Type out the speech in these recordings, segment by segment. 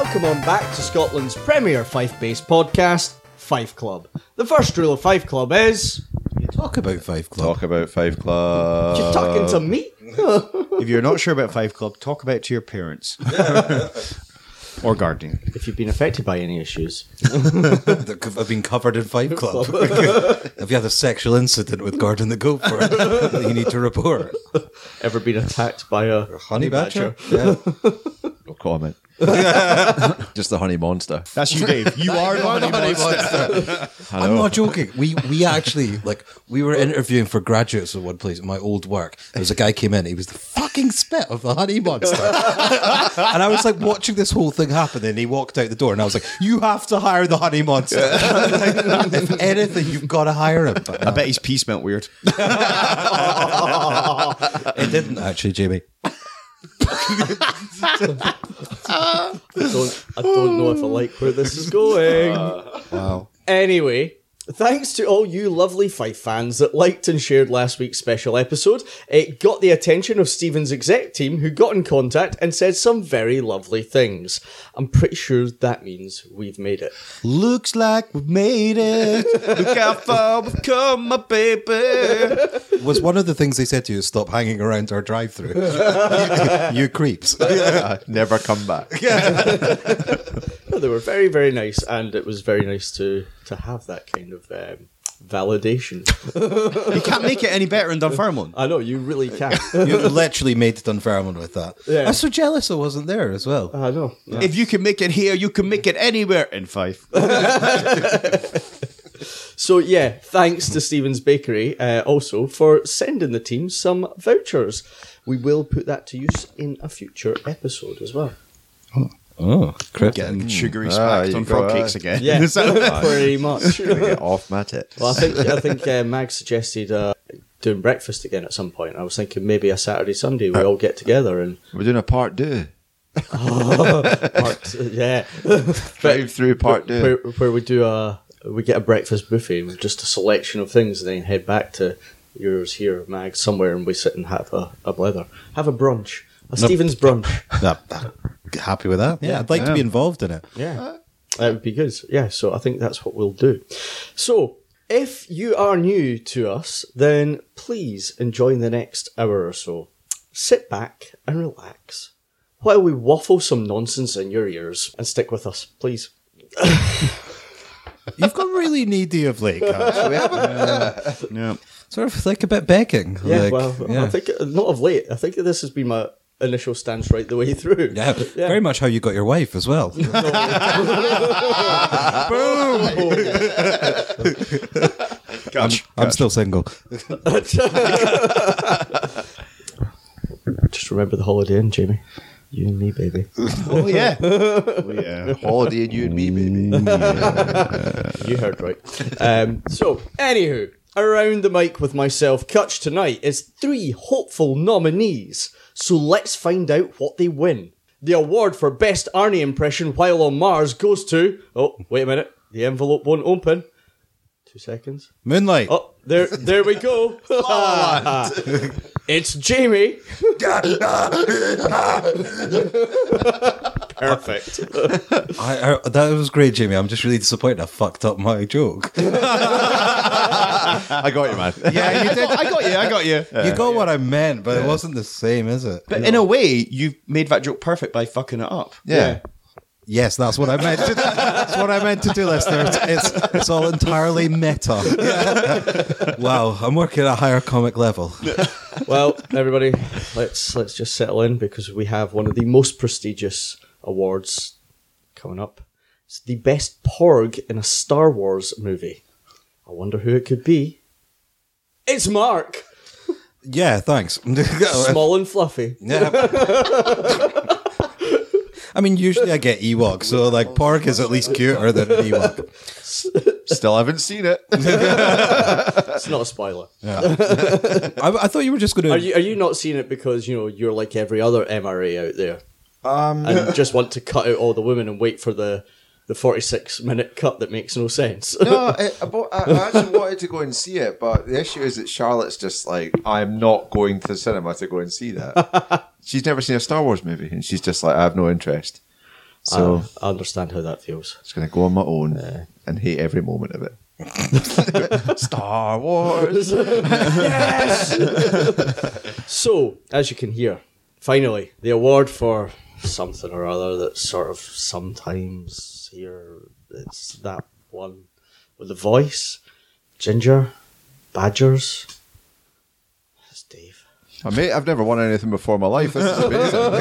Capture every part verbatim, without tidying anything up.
Welcome on back to Scotland's premier Fife-based podcast, Fife Club. The first rule of Fife Club is... You talk about Fife Club. Talk about Fife Club. You're talking to me? If you're not sure about Fife Club, talk about it to your parents. Or guardian. If you've been affected by any issues. that have been covered in Fife Club. If you had a sexual incident with Gordon the Gopher, that you need to report. Ever been attacked by a Honey badger? Yeah. No comment. Just the honey monster. That's you, Dave. You are the honey monster. I'm not joking. We we actually, like, we were interviewing for graduates at one place at my old work. There was a guy came in, he was the fucking spit of the honey monster. And I was like watching this whole thing happen, and he walked out the door, and I was like, you have to hire the honey monster. Like, if anything, you've got to hire him. But, I bet his pee smelt weird. it didn't actually, Jamie. I don't, I don't know if I like where this is going. Wow. Anyway, thanks to all you lovely Fife fans that liked and shared last week's special episode. It got the attention of Stephen's exec team, who got in contact and said some very lovely things. I'm pretty sure that means we've made it. Looks like we've made it. Look how far we've come, my baby. Was one of the things they said to you, stop hanging around our drive-thru? you, you creeps. Uh, never come back. Well, they were very, very nice, and it was very nice to, to have that kind of um, validation. You can't make it any better in Dunfermline. I know, you really can't. You literally made Dunfermline with that. Yeah. I'm so jealous I wasn't there as well. I know. Yeah. If you can make it here, you can make it anywhere in Fife. So yeah, thanks to Stephen's Bakery uh, also for sending the team some vouchers. We will put that to use in a future episode as well. Oh, cryptic. Getting sugary Ah, smacks you on go, frog uh, cakes again. Yeah, pretty much. Get off my tits. Well, I think I think uh, Mag suggested uh, doing breakfast again at some point. I was thinking maybe a Saturday, Sunday we all get together and We're doing a part two. part, yeah, Drive through part two. where, where we do a we get a breakfast buffet with just a selection of things, and then head back to yours here, Mag, somewhere, and we sit and have a, a blether, have a brunch, a Stephen's brunch. That, that, happy with that? Yeah, I'd like to be involved in it. Yeah, that would be good. Yeah, so I think that's what we'll do. So, if you are new to us, then please enjoy the next hour or so. Sit back and relax while we waffle some nonsense in your ears, and stick with us, please. You've got really needy of late, actually. Yeah. Sort of like a bit begging. Yeah, like, well, yeah. I think, not of late, I think this has been my initial stance right the way through. Yeah, very much how you got your wife as well. I'm, I'm still single. Just remember the Holiday Inn, Jamie. You and me, baby. Oh, yeah. Oh, yeah. Holiday and you and me, baby. You heard right. Um, so, anywho, around the mic with myself, Kutch, tonight is three hopeful nominees. So let's find out what they win. The award for Best Arnie Impression While on Mars goes to... Oh, wait a minute. The envelope won't open. Two seconds. Moonlight. Oh, there there we go. It's Jamie. Perfect. I, I, that was great, Jamie. I'm just really disappointed I fucked up my joke. I got you, man. Yeah, you did. I got you. I got you. You got what I meant, but it wasn't the same, is it? But in a way, you've made that joke perfect by fucking it up. Yeah. Yes, that's what I meant to do. That's what I meant to do, listeners. It's, it's all entirely meta. Wow, I'm working at a higher comic level. Well, everybody, let's let's just settle in because we have one of the most prestigious awards coming up. It's the best porg in a Star Wars movie. I wonder who it could be. It's Mark. Yeah, thanks. Small and fluffy. Yeah. I mean, usually I get Ewok, so like pork is at least cuter than an Ewok. Still haven't seen it. It's not a spoiler. Yeah. I, I thought you were just going to... Are you are you not seeing it because, you know, you're like every other M R A out there Um, and just want to cut out all the women and wait for the, the forty-six minute cut that makes no sense? no, I, I, bought, I I actually wanted to go and see it, but the issue is that Charlotte's just like, I'm not going to the cinema to go and see that. She's never seen a Star Wars movie, and she's just like, I have no interest. So I, I understand how that feels. it's going to go on my own and hate every moment of it. Star Wars. So, as you can hear, finally, the award for something or other that's sort of sometimes here, it's that one with the voice, Ginger, Badgers. It's Dave. Oh, mate, I've never won anything before in my life. This is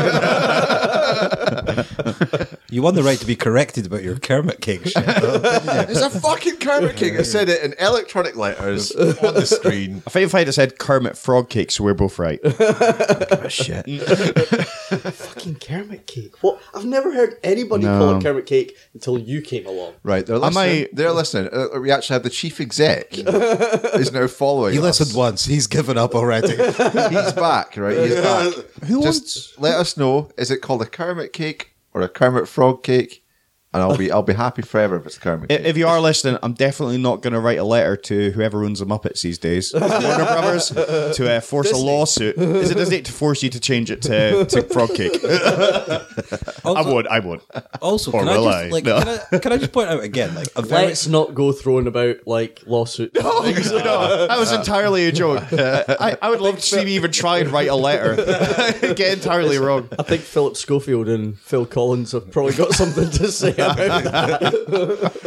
amazing. You won the right to be corrected about your Kermit cake shit, though, didn't you? It's a fucking Kermit cake. I said it in electronic letters on the screen. I think if I had said Kermit Frog Cake, so we're both right. Shit. Fucking Kermit cake. What? I've never heard anybody No. call it Kermit cake until you came along. Right, they're Am listening. I- They're listening. Uh, we actually have the chief exec is now following He us. listened once. He's given up already. He's back, right? He's back. Who Just let us know. Is it called a Kermit cake or a Kermit Frog cake? And I'll be I'll be happy forever if it's Kermit If cake. if you are listening, I'm definitely not going to write a letter to whoever owns the Muppets these days, Warner Brothers, to uh, force Disney. a lawsuit. Is it Disney to force you to change it to, to Frog Cake? I Also, would, I would. also Or can, I will just, I? like, No. can, I, can I just point out again, like a very Let's not go throwing about like lawsuit. No, that was entirely a joke. I, I would love to see me even try and write a letter. Get entirely wrong. I think Philip Schofield and Phil Collins have probably got something to say about it.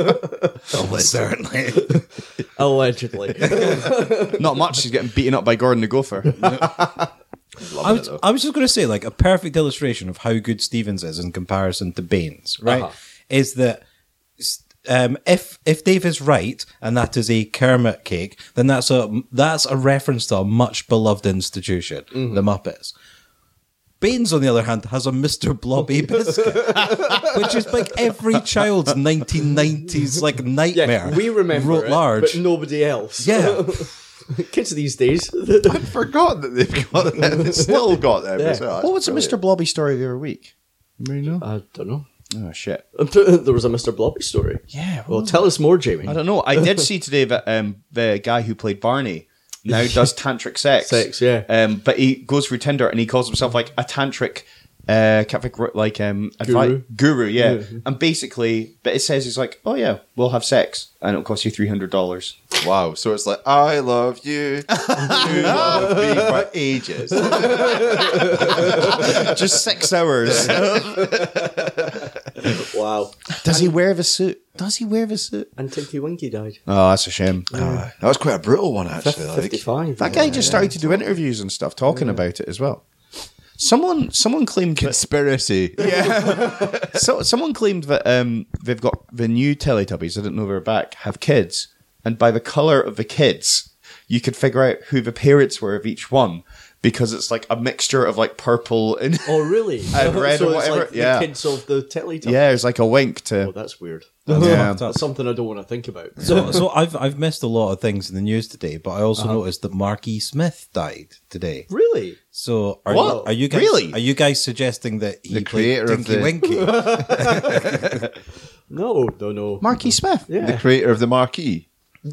certainly. Allegedly. Not much. She's getting beaten up by Gordon the Gopher. I was, I was just going to say, like, a perfect illustration of how good Stevens is in comparison to Baines, right? Uh-huh. Is that um, if if Dave is right and that is a Kermit cake, then that's a that's a reference to a much beloved institution, the Muppets. Baines, on the other hand, has a Mister Blobby biscuit, which is like every child's nineteen nineties like nightmare. Yeah, we remember wrote it, large. but nobody else. Yeah. Kids these days. I'd forgotten that they've got them. They still got them Yeah. as well. What was the That's Mister Blobby story the other week? Anybody know? I don't know. Oh, shit. There was a Mister Blobby story. Yeah, Well, tell us more, Jamie. I don't know. I did see today that um, the guy who played Barney now does tantric sex. Sex, yeah. Um, but he goes through Tinder and he calls himself like a tantric, uh, can't think what- like um, advi- Guru. guru, yeah. Yeah. And basically, but it says he's like, oh yeah, we'll have sex and it'll cost you three hundred dollars. Wow. So it's like, I love you. You love me for ages. Just six hours. Wow. Does he wear the suit? Does he wear the suit? And Tinky Winky died. Oh, that's a shame. That was quite a brutal one, actually. Like. fifty-five. That guy just started to do interviews and stuff talking about it as well. Someone, someone claimed that, Conspiracy. so someone claimed that um, they've got the new Teletubbies. I didn't know they were back. Have kids, and by the color of the kids, you could figure out who the parents were of each one because it's like a mixture of like purple and Oh, really? And red so or it's whatever, like yeah. the kids of the Teletubbies. yeah, it's like a wink to. Oh, that's weird. Yeah. That's something I don't want to think about. So, so I've I've missed a lot of things in the news today, but I also noticed that Marky Smith died today. Really? So are What? you are you guys Really? are you guys suggesting that he The played creator of Tinky the- Winky? No, no, no. Marky Smith. Yeah. The creator of the Marquee.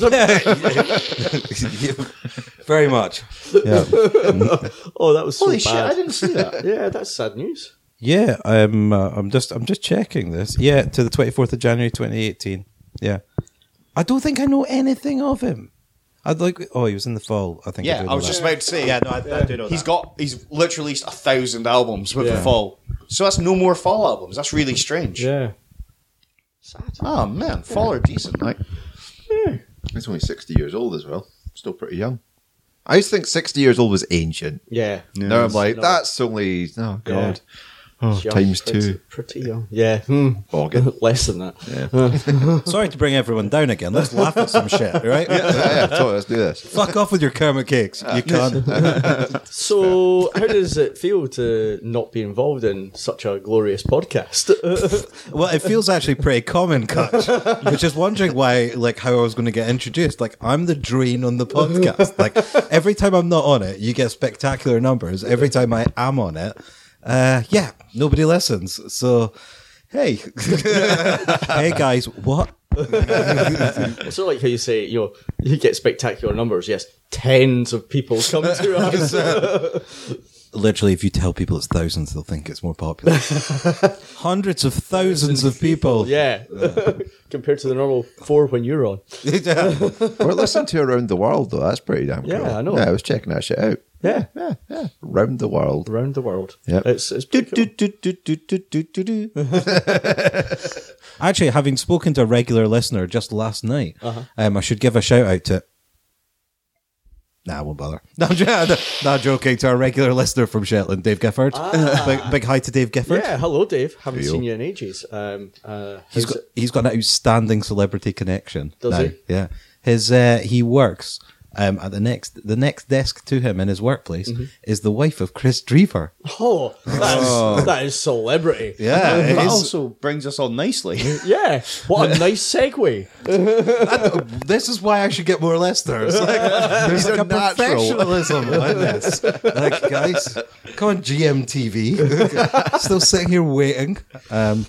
Very much. Yeah. Oh, that was so Holy shit! bad. I didn't see that. Yeah, that's sad news. Yeah, I'm. Uh, I'm just. I'm just checking this. Yeah, to the twenty fourth of January, twenty eighteen. Yeah, I don't think I know anything of him. I'd like. Oh, he was in the fall. I think. Yeah, do I know was that. just about to say. Yeah, no, I, I do know He's that. got. He's literally released a thousand albums with Yeah. the fall. So that's no more fall albums. That's really strange. Yeah. Sad. Oh man, fall are decent. Like, He's only sixty years old as well. Still pretty young. I used to think sixty years old was ancient. Yeah. Now I'm like, No. that's only, oh God. It's young, times pretty, two. Pretty young. Yeah. Hmm. Organ. Less than that. Sorry to bring everyone down again. Let's laugh at some shit, right? yeah, yeah, totally, let's do this. Fuck off with your Kermit cakes. You can't. So, how does it feel to not be involved in such a glorious podcast? Well, it feels actually pretty common, Kutch. You're just wondering why, like, how I was going to get introduced. Like, I'm the drain on the podcast. Like, every time I'm not on it, you get spectacular numbers. Every time I am on it, uh, yeah, nobody listens. So, hey, hey guys, what? It's sort of like how you say, you know, you get spectacular numbers. Yes, tens of people come to us. Literally, if you tell people it's thousands, they'll think it's more popular. Hundreds of thousands of people. Yeah. Compared to the normal four when you're on. We're listening to Around the World, though. That's pretty damn cool. Yeah, I know. Yeah, I was checking that shit out. Yeah. Yeah, yeah. Around the World. Around the world. Yep. It's, it's Do, pretty do, cool. do, do, do, do, do, do, do. Actually, having spoken to a regular listener just last night, Uh-huh. um, I should give a shout out to. Nah, I won't bother. No, I'm j- not joking. To our regular listener from Shetland, Dave Gifford. Big, big hi to Dave Gifford. Yeah, hello, Dave. Haven't Yo. seen you in ages. Um, uh, He's how's got it- he's got an outstanding celebrity connection. Does now. he? Yeah. His uh, he works um, at the next the next desk to him in his workplace Mm-hmm. is the wife of Chris Drever. Oh, that's, that is celebrity. Yeah, it That is. also brings us on nicely. Yeah, what a nice segue. This is why I should get more listeners. Like, there's like are a natural. professionalism in this. Like, guys, come on, G M T V. Still sitting here waiting. Um,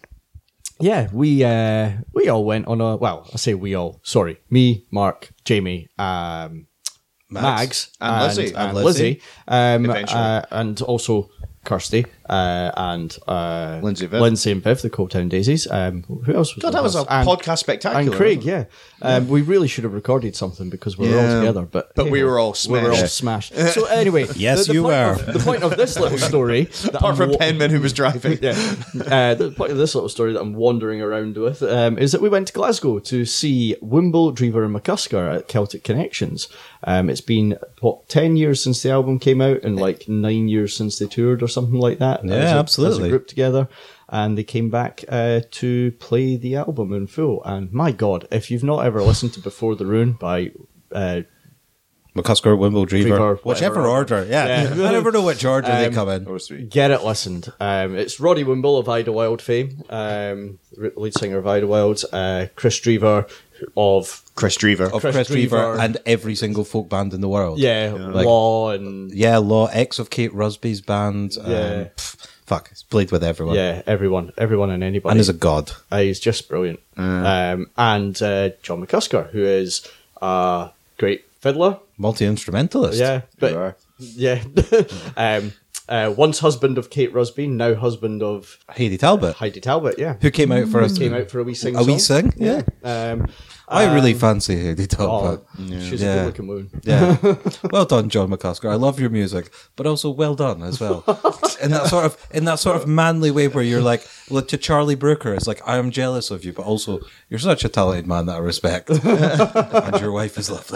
Yeah, we uh, we all went on a, well, I say we all, sorry, me, Mark, Jamie, um, Mags, And Lizzie. and, And Lizzie, Lizzie. um, Eventually. uh, and also Kirsty, uh, and uh, Lindsay Viv. Lindsay and Viv, the Coaltown Daisies. Um, who else was God, with that was us? a And- podcast spectacular. And Craig, wasn't it? yeah. Um, we really should have recorded something because we were all Yeah. together, but But we hey, were all We were all smashed. smashed. So anyway, Yes, the, the you point were. Of, the point of this little story, that Apart I'm from wa- Penman, who was driving. yeah. Uh, the point of this little story that I'm wandering around with um, is that we went to Glasgow to see Wimble, Drever, and McCusker at Celtic Connections. Um, it's been what, ten years since the album came out, and like nine years since they toured, or something like that. Yeah, as a, As absolutely. a group together, and they came back uh, to play the album in full. And my God, if you've not ever listened to Before the Ruin by uh, McCusker, Wimble, Drever, Drever, whichever whatever. order. Yeah. Yeah. I never know which order they Um, come in. Or sweet. Get it listened. Um, it's Roddy Wimble of Idlewild fame, um, r- lead singer of Idlewild, uh, Chris Drever of Chris Drever. Of Chris Chris, Drever Drever. and every single folk band in the world. yeah, Like- Law and Yeah, Law, ex of Kate Rusby's band. Um, Yeah. pff, fuck, he's played with everyone. yeah, everyone, everyone and anybody. And is a god. Uh, he's just brilliant. Um, and uh, John McCusker, who is a great fiddler. Multi-instrumentalist. Yeah, but Sure. yeah, um, uh, once husband of Kate Rusby, now husband of Heidi Talbot, Heidi Talbot. Yeah, who came out for us. came out for a wee sing. A wee song. sing? Yeah. Um, I really um, fancy Heidi Oh, Talbot. she's Yeah. a good looking woman. Yeah. Well done, John McCusker. I love your music, but also well done as well. In that sort of in that sort of manly way where you're like, well, to Charlie Brooker, it's like, I am jealous of you, but also you're such a talented man that I respect. And your wife is lovely.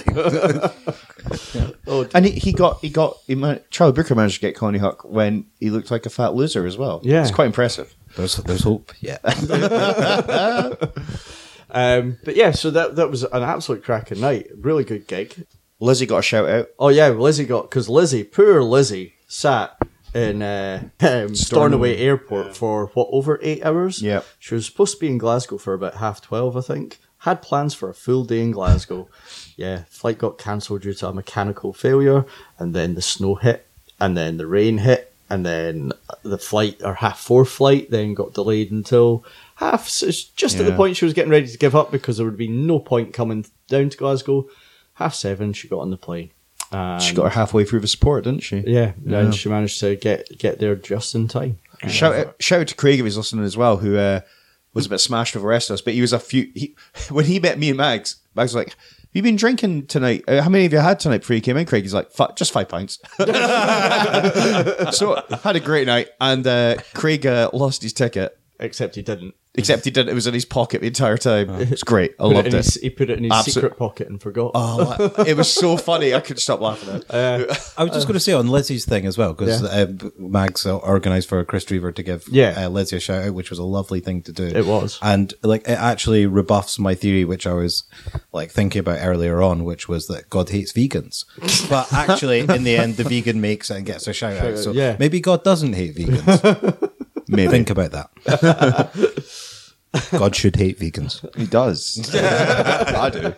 And he, he got he got he man- Charlie Brooker managed to get Connie Huck when he looked like a fat loser as well. Yeah. It's quite impressive. There's there's hope. Yeah. Um, but yeah, so that that was an absolute cracking night. Really good gig. Lizzie got a shout out. Oh yeah, Lizzie got, because Lizzie, poor Lizzie, sat in uh, um, Stornoway Airport for what, over eight hours. Yeah. She was supposed to be in Glasgow for about half twelve, I think. Had plans for a full day in Glasgow. Yeah, flight got cancelled due to a mechanical failure, and then the snow hit, and then the rain hit, and then the flight, or half four flight, then got delayed until half, so it's just at the Yeah. point she was getting ready to give up because there would be no point coming down to Glasgow. Half seven, she got on the plane. And She got her halfway through the support, didn't she? yeah, Yeah. and she managed to get get there just in time. Shout out, shout out to Craig if he's listening as well, who uh, was a bit smashed with the rest of us. But he was a few. He, when he met me and Mags, Mags was like, "Have you been drinking tonight? Uh, how many have you had tonight before you came in?" Craig, he's like, "Fi- "Just five pints." So had a great night, and uh, Craig uh, lost his ticket. Except he didn't. Except he didn't. It was in his pocket the entire time. It was great. I Put it loved in it. his, he put it in his Absolute- secret pocket and forgot. Oh, it was so funny. I couldn't stop laughing at it. I was just going to say on Lizzie's thing as well, because Yeah. uh, Mags uh, organised for Chris Drever to give Yeah. uh, Lizzie a shout out, which was a lovely thing to do. It was. And like it actually rebuffs my theory, which I was like thinking about earlier on, which was that God hates vegans. But actually, in the end, the vegan makes it and gets a shout out. So Yeah. maybe God doesn't hate vegans. Maybe. Think about that. God should hate vegans. He does. I do.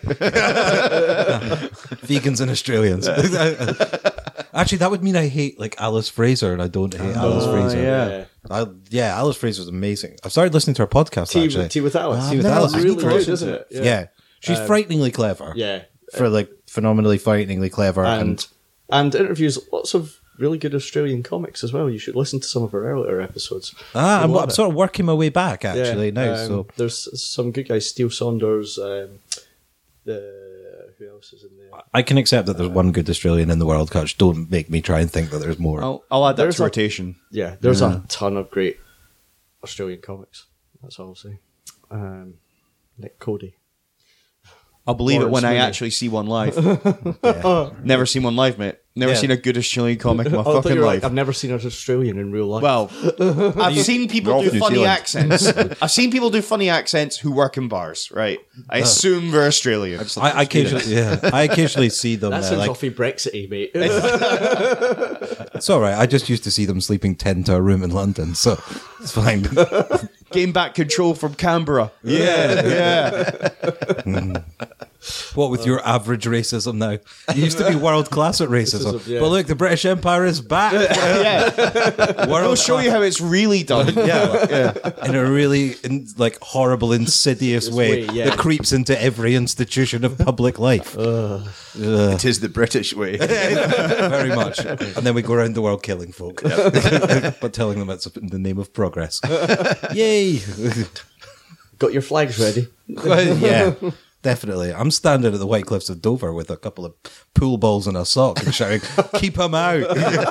Vegans and Australians. Actually, that would mean I hate like Alice Fraser, and I don't hate Alice Fraser. yeah. I, yeah, Alice Fraser is amazing. I've started listening to her podcast Tea, actually. tea with Alice. Tea with That's Alice. really It's good, great. isn't it? Yeah, she's frighteningly clever. Yeah. for like phenomenally frighteningly clever and, And and interviews lots of really good Australian comics as well. You should listen to some of our earlier episodes. Ah, I'm, You'll I'm love it. sort of working my way back actually now. um, So there's some good guys. Steele Saunders. Um, the who else is in there? I can accept that there's one good Australian in the world. Coach, don't make me try and think that there's more. I'll, I'll add that There's to a- rotation. Yeah, there's a ton of great Australian comics. That's all I'll say. Um, Nick Cody. I'll believe it Lawrence when I Mooney. actually see one live. Never seen one live, mate. Never Yeah. seen a good Australian comic in my Oh, I thought fucking you were life. like, I've never seen an Australian in real life. Well, I've seen We're people off do New funny Zealand. accents. I've seen people do funny accents who work in bars, right? I assume they're Australian. I, I occasionally, yeah, I occasionally see them. that Uh, sounds like, awfully Brexity, mate. it's all right. I just used to see them sleeping ten to a room in London, so it's fine. Gain back control from Canberra. Yeah, yeah. What with your average racism now? You used to be world class at racism, Racism, yeah. but look, the British Empire is back. yeah. World We'll show you how it's really done. Yeah, yeah. in a really in, like horrible, insidious way, way, yeah. that creeps into every institution of public life. It is the British way. Very much. And then we go around the world killing folk, but telling them it's in the name of progress. Yay! Got your flags ready. Yeah, definitely. I'm standing at the White Cliffs of Dover with a couple of pool balls and a sock and shouting, "Keep them out!"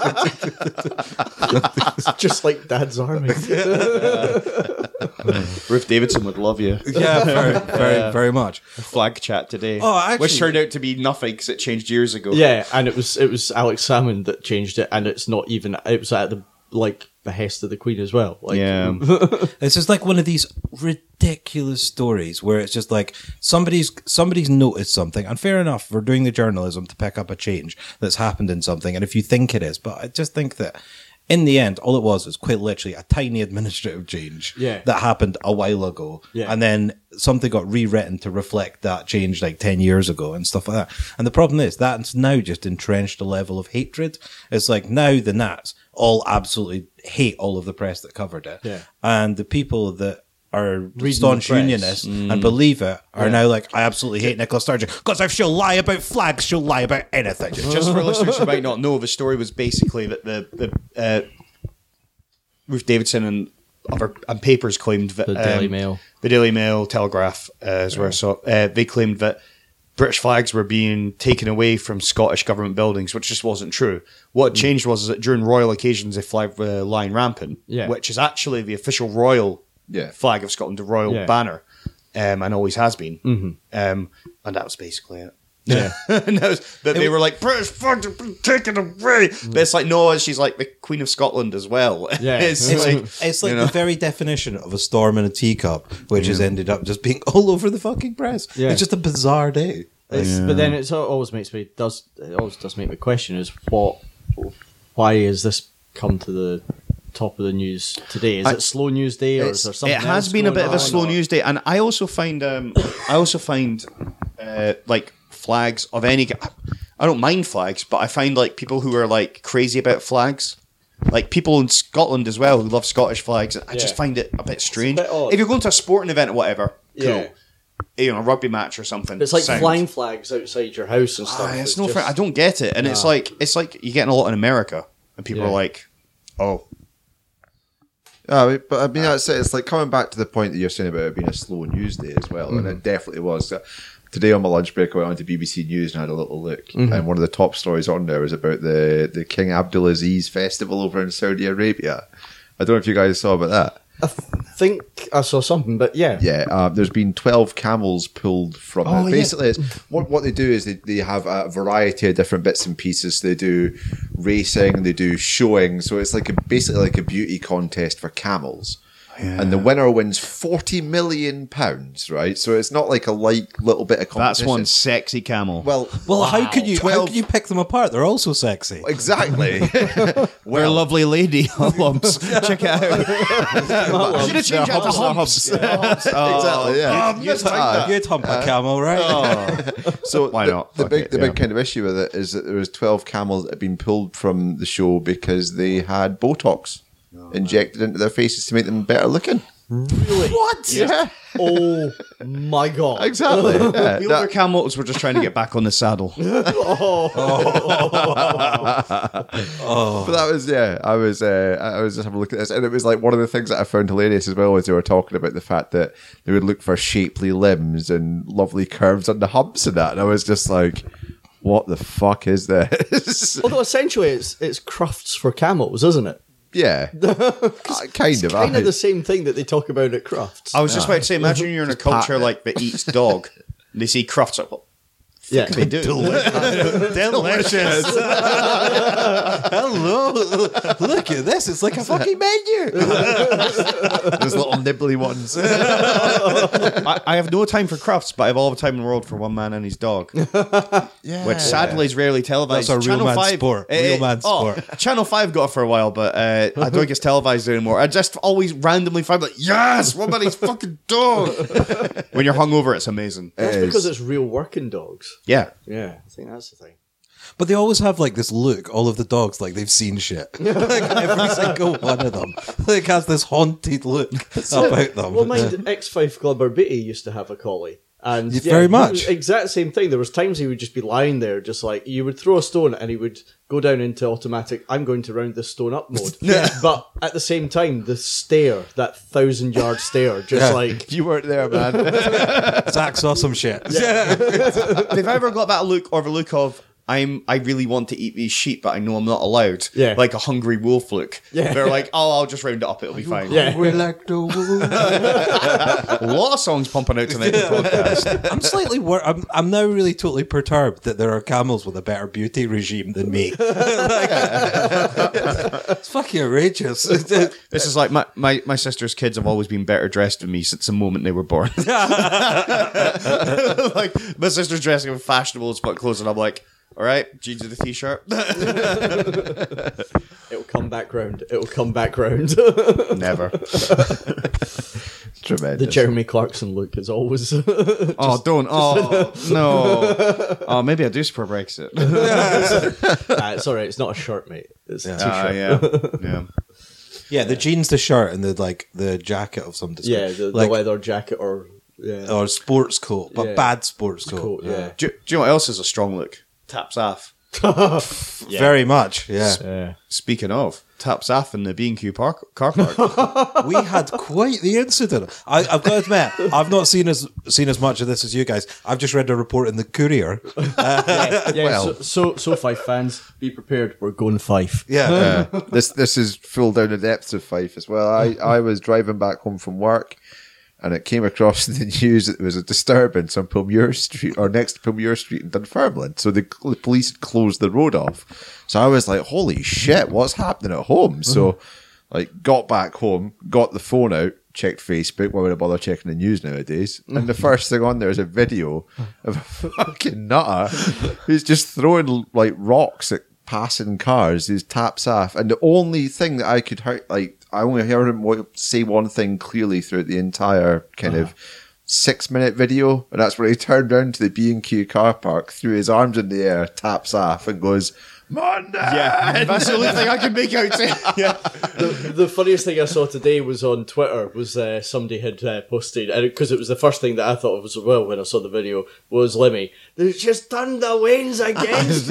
Just like Dad's army. Ruth Davidson would love you. Yeah, very, very, very much. Flag chat today. Oh, actually- which turned out to be nothing because it changed years ago. Yeah, and it was it was Alex Salmond that changed it, and it's not even it was at the like behest of the Queen as well. Like, Yeah. It's just like one of these ridiculous stories where it's just like somebody's somebody's noticed something, and fair enough, we're doing the journalism to pick up a change that's happened in something, and if you think it is, but I just think that in the end, all it was was quite literally a tiny administrative change Yeah. that happened a while ago, Yeah. and then something got rewritten to reflect that change like ten years ago and stuff like that. And the problem is that's now just entrenched a level of hatred. It's like now the Nats all absolutely hate all of the press that covered it, Yeah. and the people that are Reading staunch the press. unionists and believe it are Yeah. now like, I absolutely hate Nicola Sturgeon because if she'll lie about flags, she'll lie about anything. Just for listeners who might not know, the story was basically that the, the uh, Ruth Davidson and other and papers claimed that The Daily um, Mail. the Daily Mail, Telegraph, uh, is where I saw. Uh, they claimed that British flags were being taken away from Scottish government buildings, which just wasn't true. What changed was that during royal occasions, they flag were lying rampant, Yeah. which is actually the official royal Yeah. flag of Scotland, the royal Yeah. banner, um, and always has been. Mm-hmm. Um, and that was basically it. Yeah. and that, was, that they were like, British flags have been taken away. But it's like, no, she's like the Queen of Scotland as well. Yeah. it's It's like, like, it's like you know. the very definition of a storm in a teacup, which has ended up just being all over the fucking press. Yeah. It's just a bizarre day. It's, But then it's, it always makes me does it always does make me question is what why has this come to the top of the news today? Is I- it slow news day or is It's- there something it has else been a going bit of a on, slow or- news day, and I also find um, I also find uh, like flags of any. I don't mind flags, but I find like people who are like crazy about flags, like people in Scotland as well who love Scottish flags. I just Yeah. find it a bit strange. bit odd. If you're going to a sporting event or whatever, cool. Yeah. You know, a rugby match or something. It's like sound. flying flags outside your house and stuff. Ah, it's It's no just- fair. I don't get it, and it's Nah. like it's like you're getting a lot in America, and people Yeah. are like, "Oh, Uh, but I mean, that's it. It's like coming back to the point that you're saying about it being a slow news day as well, and it definitely was. Uh, Today on my lunch break, I went on to B B C News and had a little look, and one of the top stories on there was about the the King Abdulaziz festival over in Saudi Arabia. I don't know if you guys saw about that. I think I saw something, but yeah. Yeah, uh, there's been twelve camels pulled from Oh, it. yeah. Basically, it's, what what they do is they, they have a variety of different bits and pieces. They do racing, they do showing. So it's like a, basically like a beauty contest for camels. And the winner wins forty million pounds, right? So it's not like a light little bit of that's competition. one sexy camel." Well, Well, how could you how twelve could you pick them apart? They're all so sexy. exactly. We're a lovely lady, lumps. Check it out. Should have changed that to humps. exactly, yeah. You'd, you'd, hump, you'd hump a camel, right? So Why the, not? The Fuck big, it, the yeah. big kind of issue with it is that there was twelve camels that had been pulled from the show because they had Botox injected into their faces to make them better looking. Really? What? Yeah, Oh my god! exactly. Yeah, The older that- camels were just trying to get back on the saddle. But that was yeah. I was uh, I was just having a look at this, and it was like one of the things that I found hilarious as well was they were talking about the fact that they would look for shapely limbs and lovely curves on the humps and that, and I was just like, what the fuck is this? Although essentially it's it's crufts for camels, isn't it? Yeah, Uh, kind of. Kind aye. of the same thing that they talk about at crufts. I was just about to say, imagine you're in a culture patting it. like that eats dog, and they see crufts like, what yeah. they do? Delicious. Hello, look at this. It's like a fucking menu. Those little nibbly ones. I, I have no time for crufts, but I have all the time in the world for one man and his dog, Yeah, which sadly is rarely televised. That's a real Channel man five, sport. eh, Real eh, man oh, sport. Channel five got it for a while, but uh, I don't think it's televised anymore. I just always randomly find like, yes, one man and his fucking dog. When you're hungover, it's amazing. That's It because is. it's real working dogs. Yeah. Yeah, I think that's the thing. But they always have like this look, all of the dogs, like they've seen shit. Like every single one of them. Like has this haunted look about them. Well, mind X five Glubber Beatty used to have a collie. And Yeah, very he much. was exact same thing. There was times he would just be lying there, just like you would throw a stone and he would go down into automatic, I'm going to round this stone up mode. But at the same time, the stare, that thousand yard stare, just Yeah. like You weren't there, man. Zach saw some shit. They've ever got that look or the look of I'm I really want to eat these sheep, but I know I'm not allowed. Yeah. Like a hungry wolf look. Yeah. They're like, oh, I'll just round it up, it'll be fine. Yeah. We're like the wolves. A lot of songs pumping out tonight in the podcast. I'm slightly wor- I'm I'm now really totally perturbed that there are camels with a better beauty regime than me. Like, it's fucking outrageous. This is like my, my, my sister's kids have always been better dressed than me since the moment they were born. Like my sister's dressing in fashionable as fuck clothes, and I'm like, all right, jeans with a t-shirt. it'll come back round. It'll come back round. Never. Tremendous. The Jeremy Clarkson look is always. Oh, don't. Oh, no. Oh, maybe I do support Brexit. Ah, it's alright, it's not a shirt, mate. It's a t-shirt. Ah, yeah. Yeah. Yeah, the jeans, the shirt, and the like the jacket of some description. Yeah, the, like, the leather jacket or yeah. or sports coat, but Yeah. bad sports coat. coat, yeah. Do, do you know what else is a strong look? Taps off. Very much. Yeah. Yeah. Speaking of, taps off in the B and Q park, car park. We had quite the incident. I, I've got to admit, I've not seen as seen as much of this as you guys. I've just read a report in the Courier. Yeah, Well. so, so so Fife fans, be prepared. We're going Fife. Yeah. Uh, this this is full down the depths of Fife as well. I, I was driving back home from work, and it came across the news that there was a disturbance on Pilmuir Street, or next to Pilmuir Street in Dunfermline. So the, the police had closed the road off. So I was like, holy shit, what's happening at home? So like got back home, got the phone out, checked Facebook. Why would I bother checking the news nowadays? And the first thing on there is a video of a fucking nutter who's just throwing like rocks at passing cars. Who's taps off, and the only thing that I could hear, like I only heard him wa- say one thing clearly throughout the entire kind of six minute video, and that's when he turned around to the B and Q car park, threw his arms in the air, taps off, and goes, "Monday." Yeah, that's the only thing I can make out. Yeah. The, the funniest thing I saw today was on Twitter. Was uh, somebody had uh, posted, and because it was the first thing that I thought of as well when I saw the video was Lemmy. They just turned the winds against me.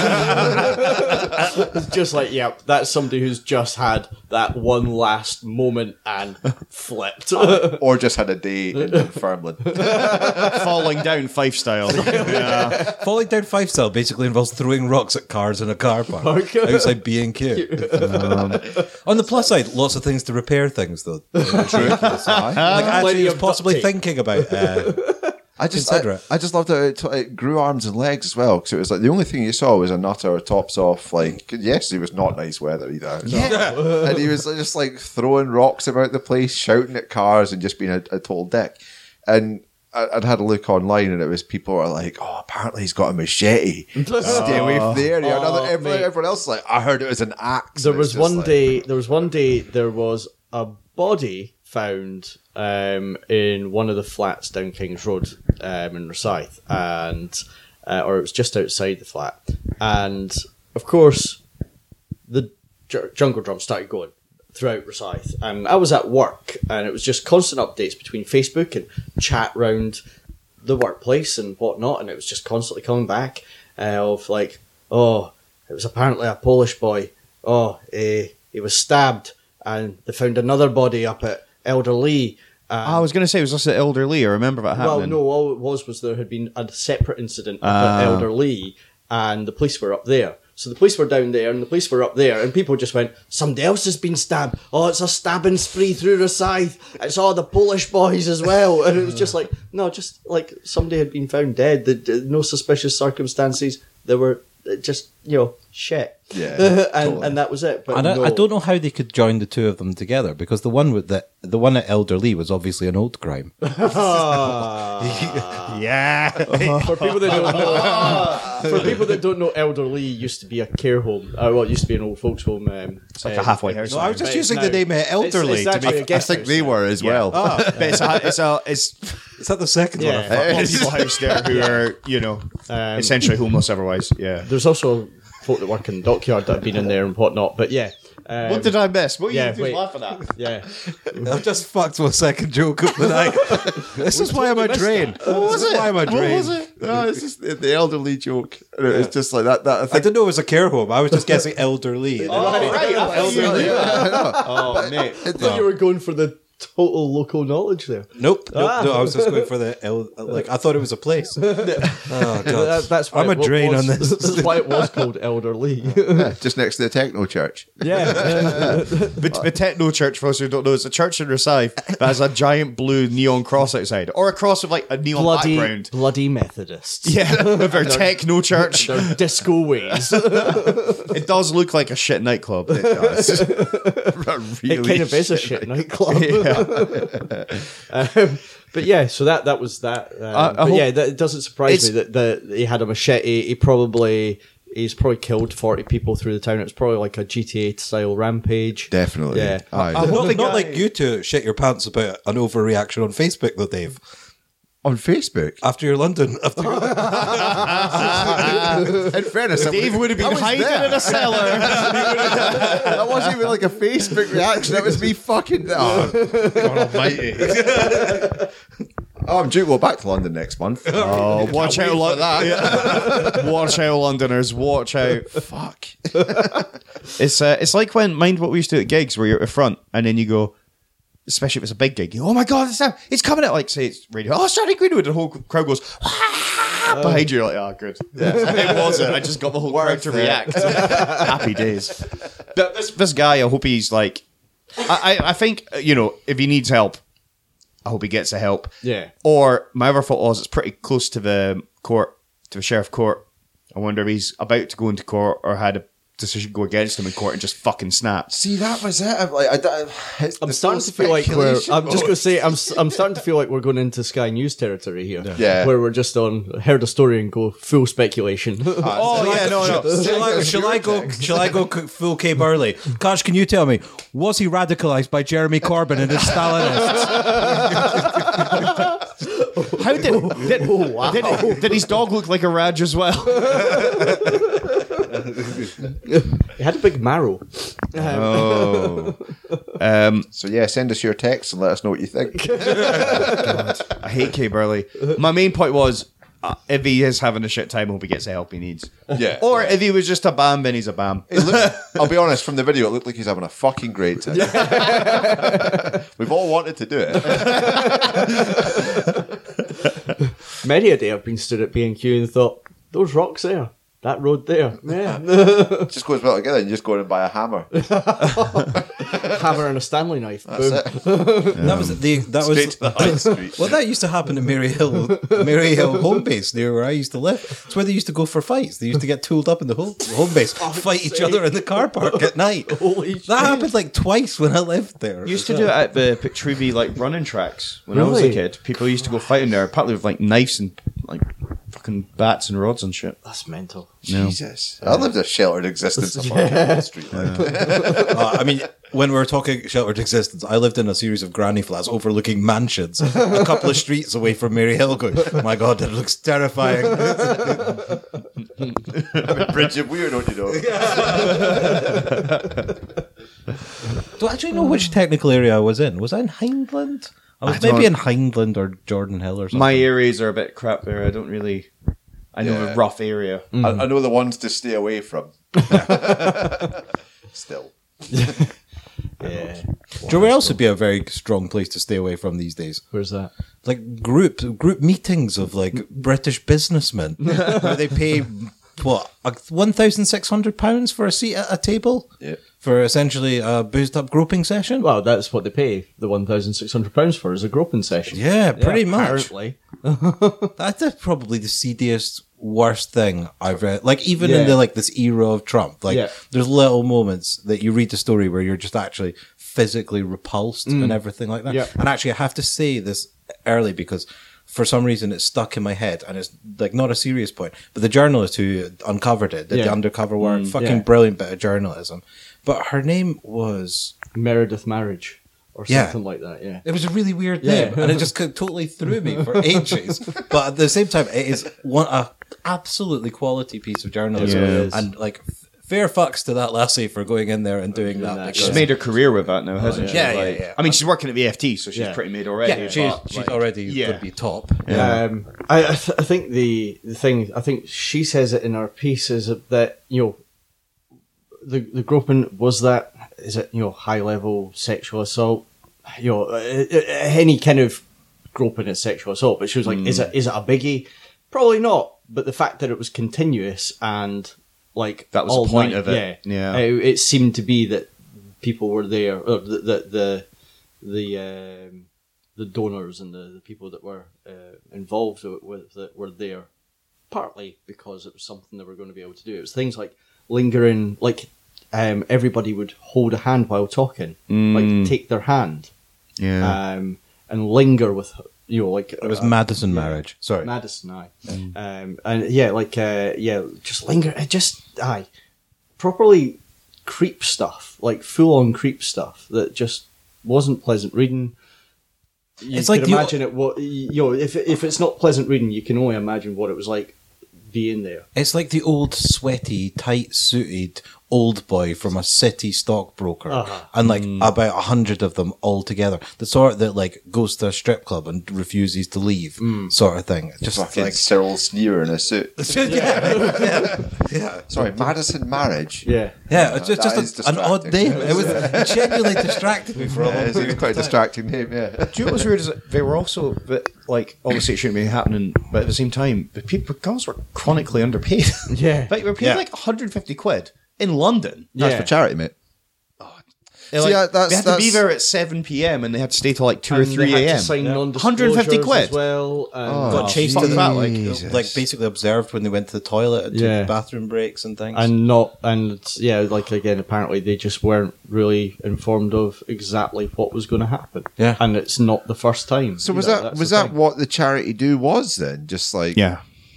It's just like, yeah, that's somebody who's just had that one last moment and flipped. Or just had a day in Dunfermline. Falling down Fife style. Yeah. Falling down five style basically involves throwing rocks at cars in a car park outside B and Q. Um, on the plus side, lots of things to repair things though. True. Like actually, Plenty was of possibly duct tape. thinking about. Uh, I just Consider I, it. I just loved how it, it grew arms and legs as well, because it was like the only thing you saw was a nutter tops off. Like yes, it was not nice weather either. Yeah, and he was just like throwing rocks about the place, shouting at cars, and just being a, a total dick. And I- I'd had a look online, and it was people were like, "Oh, apparently he's got a machete. Stay away from the area." Oh, Another, everyone, mate. everyone else was like, "I heard it was an axe." There And it's was just one like- day. There was one day. There was a body found um, in one of the flats down Kings Road um, in Rosyth, and uh, or it was just outside the flat. And of course, the j- jungle drum started going. throughout Rosyth, and I was at work, and it was just constant updates between Facebook and chat round the workplace and whatnot, and it was just constantly coming back uh, of like, oh, it was apparently a Polish boy. Oh, eh, he was stabbed, and they found another body up at Elderly. I was going to say, was this at Elderly? I remember that Well, happening. no, all it was was there had been a separate incident up Ah. at Elderly, and the police were up there. So the police were down there, and the police were up there, and people just went, somebody else has been stabbed. Oh, it's a stabbing spree through Rosyth. It's all the Polish boys as well. And it was just like, no, just like somebody had been found dead. The, the, no suspicious circumstances. There were uh, just, you know, shit. Yeah, and, totally. and that was it. But And I, no. I don't know how they could join the two of them together because the one with the the one at Elderly was obviously an old crime. Ah. Yeah. For people that don't know, for people that don't know, Elderly used to be a care home. Uh, well, it used to be an old folks' home. Um, It's like a halfway house. No, I was just But using now- the name uh, Elderly. It's, it's to actually be, a I guest think house they now. were as Yeah. well. But it's a, it's a, it's is that the second Yeah. one? I thought? a lot of people house there who are, you know, Um, essentially homeless otherwise. Yeah. There's also folk that work in the dockyard that have been in there and whatnot. But yeah, um, What did I miss? What yeah, you do wait. laughing at? yeah, I've just fucked with a second joke of the night. This is why I'm a drain. What was This is it? why I'm a What drain. was it? No, it's just the the elderly joke. And it was just like that. That I I think. didn't know it was a care home. I was just guessing elderly. Oh, right. I thought you- Yeah, Oh, mate. I thought you were going for the total local knowledge there. Nope, nope, Ah. no. I was just going for the el- like. I thought it was a place. Oh god, That- that's why I'm a it wa- drain was, on this. That's why it was called Elderly. Yeah, just next to the techno church. yeah, But the Techno Church, for those who don't know, is a church in Rosyth that has a giant blue neon cross outside, or a cross with like a neon bloody, background. bloody Methodists. Yeah, with their techno church. Their disco ways. It does look like a shit nightclub. It does. really It kind of is a shit nightclub. um, but yeah, so that that was that. Um, I but hope- yeah, that, it doesn't surprise It's- me that, that he had a machete. He probably he's probably killed forty people through the town. It was probably like a G T A style rampage. Definitely. Yeah. Aye. I'm not, the not guy- like you to shit your pants about an overreaction on Facebook, though, Dave. On Facebook. After your London, after your, In fairness, I Dave would have I been was hiding there. in a cellar. That wasn't even like a Facebook reaction. That was me fucking. Oh, God Almighty! Oh, I'm due to go back to London next month. Oh, watch out, for Lon- that. watch out, Londoners! Watch out! Fuck. It's uh, it's like when mind what we used to do at gigs, where you're at the front and then you go. Especially if it's a big gig, you go, oh my god, it's, it's coming out. Like, say it's radio. Oh, Saturday Greenwood. The whole crowd goes, ah! Behind you. You're like, oh, good. It wasn't. I just got the whole crowd to it. react. Happy days. But this, this guy, I hope he's like, I, I, I think, you know, if he needs help, I hope he gets the help. Yeah. Or my other thought was, it's pretty close to the court, to the sheriff court. I wonder if he's about to go into court or had a decision go against him in court and just fucking snapped. See, that was it. I'm like, I, I, it's, I'm there's starting no to feel like we're. speculation I'm just mode. going to say. I'm. s- I'm starting to feel like we're going into Sky News territory here. Yeah. Where we're just on heard a story and go full speculation. Oh, yeah, no, no. shall I, shall I go? Shall I go c- full K Burley? Kosh, can you tell me, was he radicalized by Jeremy Corbyn and his Stalinists? How did did, did, did his dog look like a Raj as well? He had a big marrow. Oh, um, So yeah, send us your text and let us know what you think. I hate Kay Burley. My main point was, uh, if he is having a shit time, I hope he gets the help he needs. Yeah. Or if he was just a bam, then he's a bam. It looked- I'll be honest, from the video, it looked like he's having a fucking great time. We've all wanted to do it. Many a day I've been stood at B and Q and thought, those rocks there, that road there, yeah, It just goes well together and you just go in and buy a hammer. hammer and a Stanley knife. That's Boom. it. That was the that Straight was to the high street. well, that used to happen at Mary Hill, Mary Hill home base near where I used to live. It's where they used to go for fights. They used to get tooled up in the home, home base, fight each other in the car park at night. Holy shit. That happened like twice when I lived there. Used to do it at the Pitruby like running tracks when I was a Really? kid. People used to go fighting there, partly with like knives and like fucking bats and rods and shit. That's mental. Jesus. I lived a sheltered existence up on Wall Street. Like. Uh, I mean, when we were talking sheltered existence, I lived in a series of granny flats overlooking mansions, a couple of streets away from Mary Hill. Going, my God, that looks terrifying. I'm a Bridge of Weird, don't you know? Do I actually know which technical area I was in? Was I in Hindland? I was I maybe in don't- Hindland or Jordan Hill or something. My areas are a bit crap there. I don't really. I know Yeah. a rough area. I, I know the ones to stay away from. Still. Yeah. Do you know where else would be a very strong place to stay away from these days? Where's that? Like group group meetings of like British businessmen where they pay what one thousand six hundred pounds for a seat at a table Yeah. for essentially a boozed up groping session. Well, that's what they pay the one thousand six hundred pounds for, is a groping session. Yeah, pretty much. Apparently. That's probably the seediest, worst thing I've read. Like even in Yeah. the like this era of Trump, like Yeah. there's little moments that you read the story where you're just actually physically repulsed and everything like that. Yeah. And actually, I have to say this early because for some reason it's stuck in my head, and it's like not a serious point. But the journalist who uncovered it, did the Yeah. undercover work, fucking yeah. brilliant bit of journalism. But her name was. Meredith Marriage or Yeah. something like that, yeah. It was a really weird Yeah. name, and it just co- totally threw me for ages. But at the same time, it is one a absolutely quality piece of journalism, Yeah, it is. and like f- fair fucks to that lassie for going in there and doing that. that, because- She's made her career with that now, hasn't she? yeah. Yeah, Like- yeah, yeah. I mean, she's working at the F T, so she's Yeah. pretty made already. yeah, she's, but, she's like, already yeah. going to be top. Um, I, I, th- I think the, the thing, I think she says it in her piece, is that, you know, the, the groping was that, is it, you know, high level sexual assault? You know, uh, uh, any kind of groping is sexual assault, but she was like, is it is it a biggie? Probably not, but the fact that it was continuous and like That was all the point night, of it. Yeah, Yeah. It, it seemed to be that people were there, or the the the the, um, the donors and the, the people that were uh, involved with it were there, partly because it was something they were going to be able to do. It was things like lingering, like um, everybody would hold a hand while talking, like take their hand, Yeah. um, and linger with, you know, like It was uh, Madison marriage. Sorry. Madison, aye. Um, and yeah, like, uh, yeah, just linger, it just, aye, properly creep stuff, like full on creep stuff that just wasn't pleasant reading. You It's can like the- imagine it, what, you know, if, if it's not pleasant reading, you can only imagine what it was like being there. It's like the old sweaty, tight suited old boy from a city stockbroker, Uh-huh. and like about a hundred of them all together. The sort that like goes to a strip club and refuses to leave, sort of thing. Just Fucking like Cyril Sneer in a suit. yeah, yeah, yeah. Sorry, Madison Marriage. Yeah. Yeah, it's just, That just is a, an odd distracting. name. It was it genuinely distracted me for a long Yeah, it's period it's quite a of time. distracting name, yeah. Do you know what's weird is that they were also, but like, obviously it shouldn't be happening, but at the same time, the people, girls were chronically underpaid. Yeah. Like, they were paid Yeah. like one hundred fifty quid in London. That's Yeah. for charity, mate. They're See, like, uh, that's- they had to be that's- there at seven p.m. and they had to stay till like two or And they three had to a.m. sign Yeah. non-disclosures one hundred fifty quid. as well. And Got chased to Jesus. the back, like, Jesus. Like basically observed when they went to the toilet and Yeah. took bathroom breaks and things. and not and yeah, like again, apparently they just weren't really informed of exactly what was going to happen. Yeah. and it's not the first time. So was either. that That's was the that thing. what the charity do was then? Just like Yeah.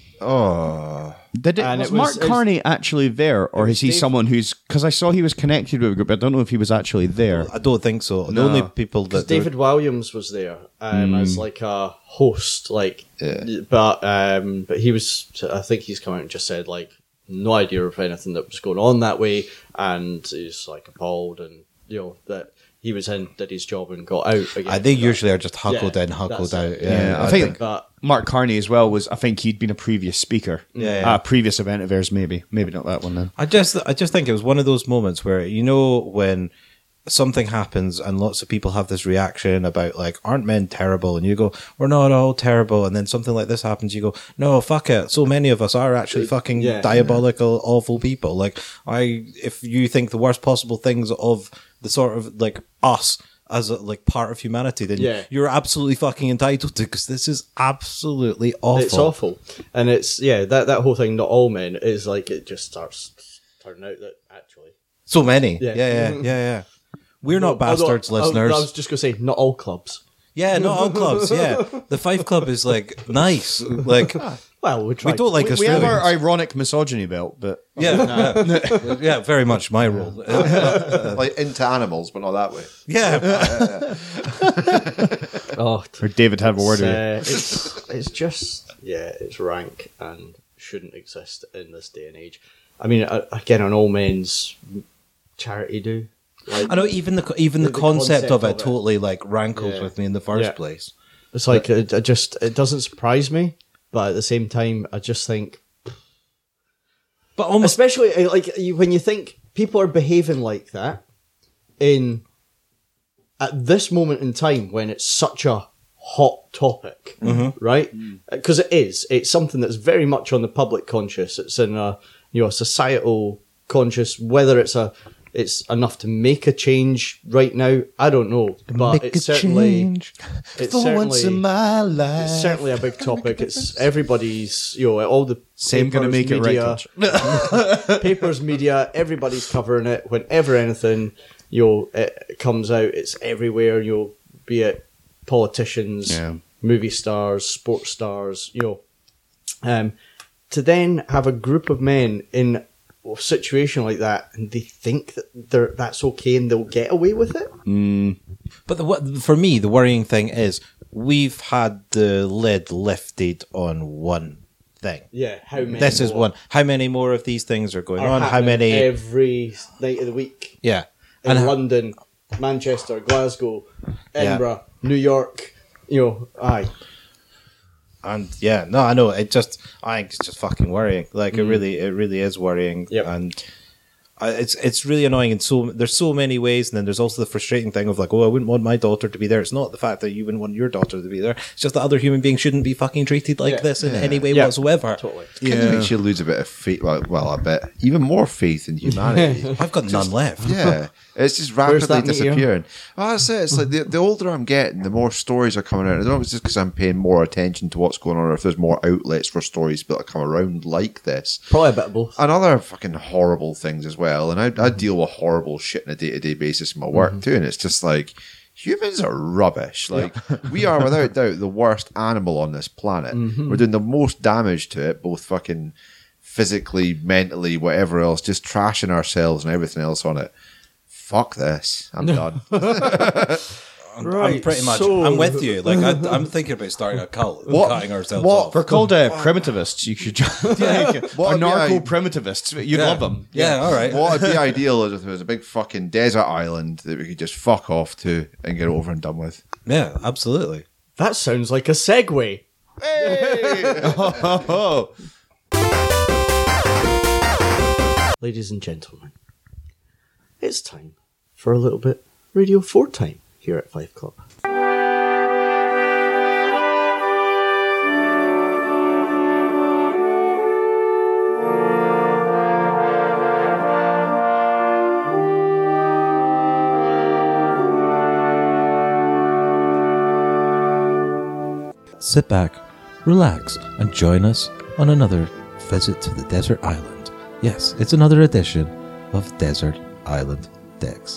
oh Did it, And was it was- Mark it was- Carney actually there, or is he Dave- someone who's? Because I saw he was connected with a group, but I don't know if he was actually there. I don't think so. The No. only people Because that David Williams was there um, as like a host, like, but um, but he was. I think he's come out and just said like no idea of anything that was going on that way, and he's like appalled, and you know that he was in, did his job, and got out again. I think usually are just huckled Yeah, in, huckled that's out. it. Yeah, Yeah, I I think- think but Mark Carney as well was. I think he'd been a previous speaker. Yeah, yeah. A previous event of theirs, maybe, maybe not that one then. I just I just think it was one of those moments where you know when something happens and lots of people have this reaction about like aren't men terrible, and you go we're not all terrible, and then something like this happens, you go no fuck it, so many of us are actually fucking Yeah. diabolical, awful people. Like I, if you think the worst possible things of the sort of like us as a, like part of humanity, then Yeah. you're absolutely fucking entitled to, because this is absolutely awful. it's awful, and it's yeah that that whole thing. Not all men is like it just starts turning out that actually So many, Yeah. yeah, yeah, yeah, yeah. yeah. We're not Although- bastards, although- listeners. I was just gonna say not all clubs. Yeah, not all clubs. Yeah, the Five Club is like nice. Like Well, we, we don't like We, we Australians. have our ironic misogyny belt, but yeah, yeah, yeah, very much my role. like into animals, but not that way. yeah, Oh, or David have a word it's, with you. uh, it's it's just yeah, it's rank and shouldn't exist in this day and age. I mean, uh, again, on all men's charity do. Like, I know even the even the, The- the concept, concept of it of it. totally like rankles Yeah. with me in the first Yeah. place. it's like it, it just it doesn't surprise me, but at the same time, I just think, But almost especially uh, like you, when you think people are behaving like that in at this moment in time when it's such a hot topic, right? Because it is. It's something that's very much on the public conscious. It's in a you know a societal conscious. Whether it's a it's enough to make a change right now, I don't know. But make it's a certainly change it's for certainly once in my life. it's certainly a big topic. It's everybody's you know all the Same gonna papers, make it right, media, Coach. papers, media, everybody's covering it. Whenever anything, you know, it comes out, it's everywhere. You know, be it politicians, Yeah. movie stars, sports stars. You know, um, to then have a group of men in a situation like that, and they think that they're that's okay and they'll get away with it. But the, what for me, the worrying thing is we've had the lid lifted on one thing. Yeah, how many? This is more one. How many more of these things are going are on? How happening many? every night of the week? yeah. In And how- London, Manchester, Glasgow, Edinburgh, New York, you know, aye. And yeah, no, I know. It just, I think it's just fucking worrying. Like it really, it really is worrying. Yep. And I, it's it's really annoying. And so there's so many ways. And then there's also the frustrating thing of like, oh, I wouldn't want my daughter to be there. It's not the fact that you wouldn't want your daughter to be there. It's just that other human beings shouldn't be fucking treated like Yeah. this in any way Yeah. whatsoever. Totally. Kind of makes you lose a bit of faith. Well, well, a bit, even more faith in humanity. I've got none left. Yeah, it's just Where's rapidly that meteor? disappearing. Oh, that's it. It's like the, the older I'm getting, the more stories are coming out. I don't know if it's just because I'm paying more attention to what's going on, or if there's more outlets for stories that come around like this. Probably a bit of both. And other fucking horrible things as well. And I, I deal with horrible shit on a day to day basis in my work too. And it's just like, humans are rubbish. Like, we are without doubt the worst animal on this planet. We're doing the most damage to it, both fucking physically, mentally, whatever else, just trashing ourselves and everything else on it. Fuck this. I'm done. I'm, Right, I'm pretty much. so- I'm with you. Like I, I'm thinking about starting a cult, and What- cutting ourselves what- off. We're called uh, primitivists. You should yeah, What- anarcho yeah. primitivists. You'd yeah. love them. Yeah, all right. What would be ideal is if there was a big fucking desert island that we could just fuck off to and get over and done with. Yeah, absolutely. That sounds like a segue. Oh, Ladies and gentlemen, it's time for a little bit Radio four time here at Five Club. Sit back, relax, and join us on another visit to the desert island. Yes, it's another edition of Desert Island Decks.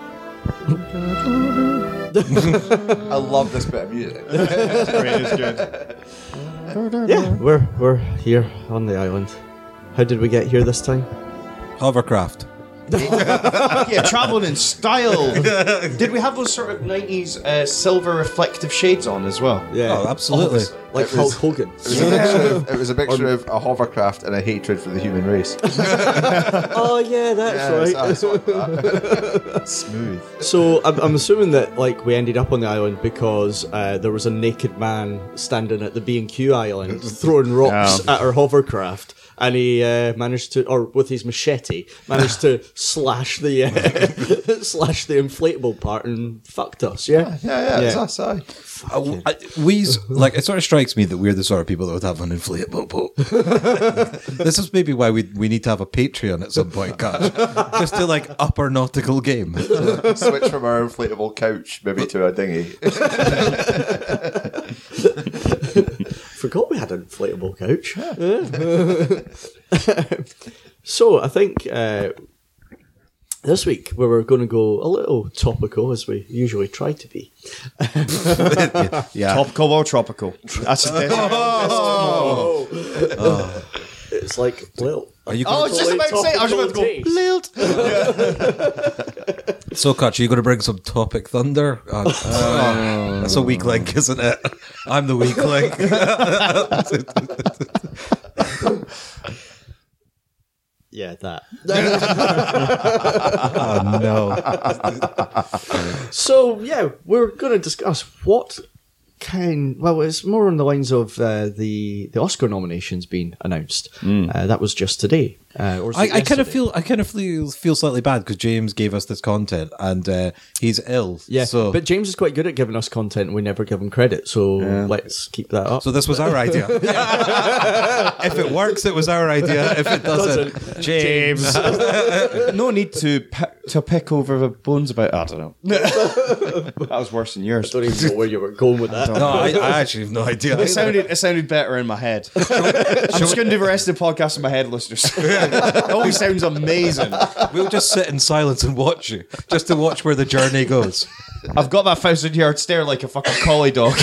I love this bit of music. Yeah, we're we're here on the island. How did we get here this time? Hovercraft. yeah, traveling in style. Did we have those sort of nineties uh, silver reflective shades on as well? Yeah, Oh, absolutely. like It Hulk was- Hogan. It was a mixture of, it was a mixture of a hovercraft and a hatred for the human race. Oh yeah, that's Yeah, right. it's- it's like that. Smooth. So I'm, I'm assuming that like we ended up on the island because uh, there was a naked man standing at the B and Q island throwing rocks Oh. at our hovercraft, and he uh, managed to, or with his machete, managed to slash the uh, slash the inflatable part and fucked us. Yeah, Yeah, yeah, it's Yeah. us, aye. Uh, I, we like it sort of strikes me that we're the sort of people that would have an inflatable boat. This is maybe why we we need to have a Patreon at some point, Cash, just to like up our nautical game. Switch from our inflatable couch maybe to a dinghy. Forgot we had an inflatable couch. So I think uh, this week we were going to go a little topical, as we usually try to be. Yeah, Topical or tropical? That's the It's like, well, are you? Oh, I Going was just about to say. I was about to go. Lilt. so, Cash, are you going to bring some topic thunder? Uh, oh, that's a weak link, isn't it? I'm the weak link. Yeah, that. Oh no. So, yeah, we're going to discuss what kind... Well, it's more on the lines of uh, the, the Oscar nominations being announced. Uh, that was just today. Uh, or was I, it I kind of yesterday? feel I kind of feel, feel slightly bad because James gave us this content and uh, he's ill. Yeah, so but James is quite good at giving us content and we never give him credit, so let's keep that up. so this was our idea. If it works, it was our idea. If it doesn't, James. No need to pi- to pick over the bones about. I don't know. That was worse than I yours. don't even know where you were going with that. no, I, I actually have no idea. It sounded it sounded better in my head. I'm just going to do the rest of the podcast in my head, listeners. It always sounds amazing. We'll just sit in silence and watch you, just to watch where the journey goes. I've got that thousand yard stare like a fucking collie dog.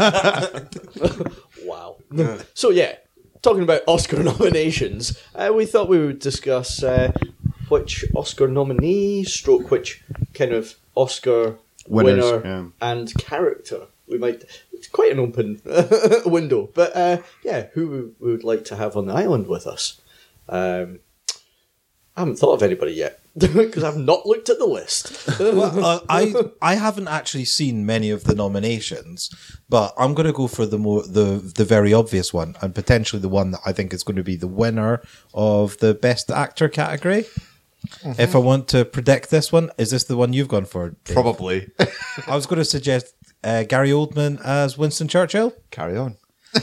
Wow. So, yeah, talking about Oscar nominations, uh, we thought we would discuss uh, which Oscar nominee, stroke which kind of Oscar Winners, winner yeah. and character. We might, it's quite an open window, but uh, yeah, who we, we would like to have on the island with us. Um, I haven't thought of anybody yet because I've not looked at the list. Well, uh, I I haven't actually seen many of the nominations, but I'm going to go for the more the the very obvious one, and potentially the one that I think is going to be the winner of the best actor category. Mm-hmm. If I want to predict this one, is this the one you've gone for, Dave? Probably. I was going to suggest uh, Gary Oldman as Winston Churchill. Carry on.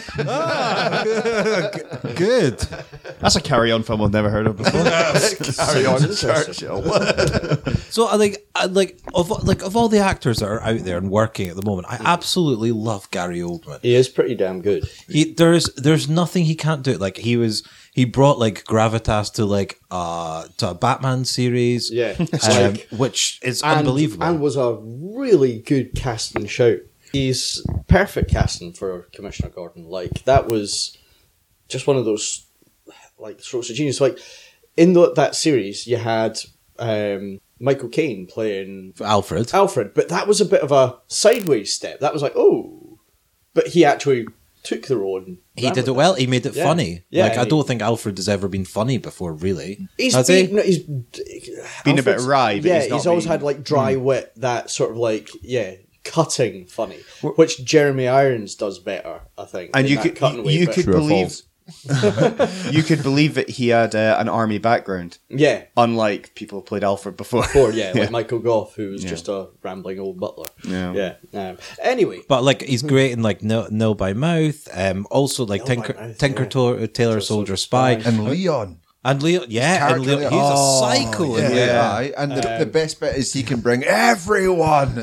Good. That's a carry-on film I've never heard of before. Carry on, Churchill. So I like I like of like of all the actors that are out there and working at the moment, I absolutely love Gary Oldman. He is pretty damn good. He there's there's nothing he can't do. Like he was he brought like gravitas to like uh to a Batman series, Yeah. um, Like- which is and, unbelievable. and was a really good casting shout. He's perfect casting for Commissioner Gordon. Like that was just one of those like strokes of genius. Like in the, that series, you had um, Michael Caine playing For Alfred. Alfred, but that was a bit of a sideways step. That was like, oh, but he actually took the role. And He ran did with it well. He made it Yeah. funny. Yeah, like I and don't he- think Alfred has ever been funny before, really. He's Has been, he? no, he's Been a bit Alfred's- wry, but yeah, he's not always been- had like dry wit, that sort of like yeah, cutting funny, which Jeremy Irons does better, I think. And in you that could cutting way, you but- could True or believe you could believe that he had uh, an army background, yeah, unlike people who played Alfred before. or yeah, like Michael Gough, who was Yeah. just a rambling old butler. Yeah. yeah. Um, anyway, But like he's great in like Nil, Nil by Mouth. Um, also like Nil by Tinker Mouth, Tinker yeah. Tor- Tailor Soldier Spy. And Leon. And Leo, yeah, and Leo, he's a psycho. Yeah, in there. aye. And the, the best bit is he can bring everyone.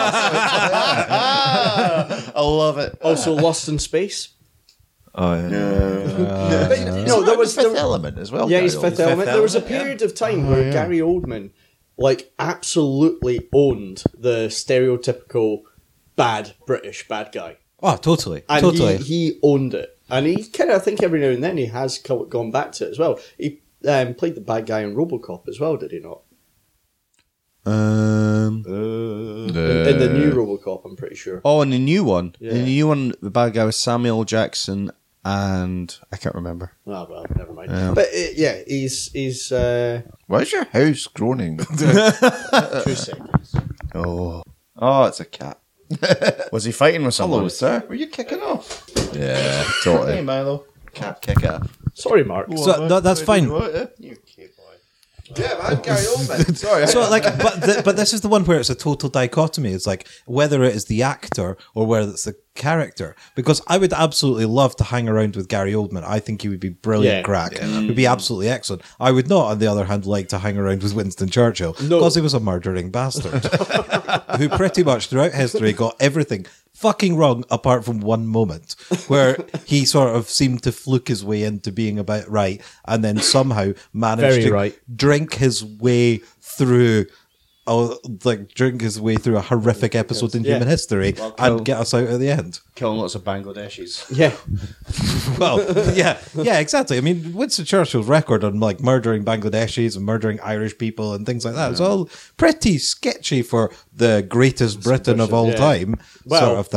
I love it. also Lost in Space. Oh, yeah. But, no, there was Fifth there, Element as well. yeah, he's Gary Fifth Oldman. Element. There was a period of time where Gary Oldman, like, absolutely owned the stereotypical bad British bad guy. Oh, totally, And totally. he, he owned it. And he kind of, I think every now and then he has co- gone back to it as well. He um, played the bad guy in RoboCop as well, did he not? Um. In, in the new RoboCop, I'm pretty sure. Oh, and the new one. Yeah. In the new one, the bad guy was Samuel Jackson, and I can't remember. Oh, well, never mind. But uh, yeah, he's, he's uh, Why is your house groaning? two seconds. Oh, Oh, it's a cat. was he fighting with someone? Hello, sir. Were you kicking off? Yeah, totally. Milo. Cat kick off. Sorry, Mark. so no, that's fine. You cute boy. Yeah, man, Gary Oldman. Sorry. So like, but the, but this is the one where it's a total dichotomy. It's like whether it is the actor or whether it's the character. Because I would absolutely love to hang around with Gary Oldman. I think he would be brilliant Yeah. crack. He would be absolutely excellent. I would not, on the other hand, like to hang around with Winston Churchill No. because he was a murdering bastard who pretty much throughout history got everything fucking wrong apart from one moment where he sort of seemed to fluke his way into being about right and then somehow managed Very to right. drink his way through oh, like drink his way through a horrific episode in Yeah. human history cool. and get us out at the end. Killing lots of Bangladeshis. Yeah. Well, yeah, yeah, exactly. I mean, Winston Churchill's record on like murdering Bangladeshis and murdering Irish people and things like that is all pretty sketchy for the greatest Britain of all yeah. time Well, sort of thing. uh,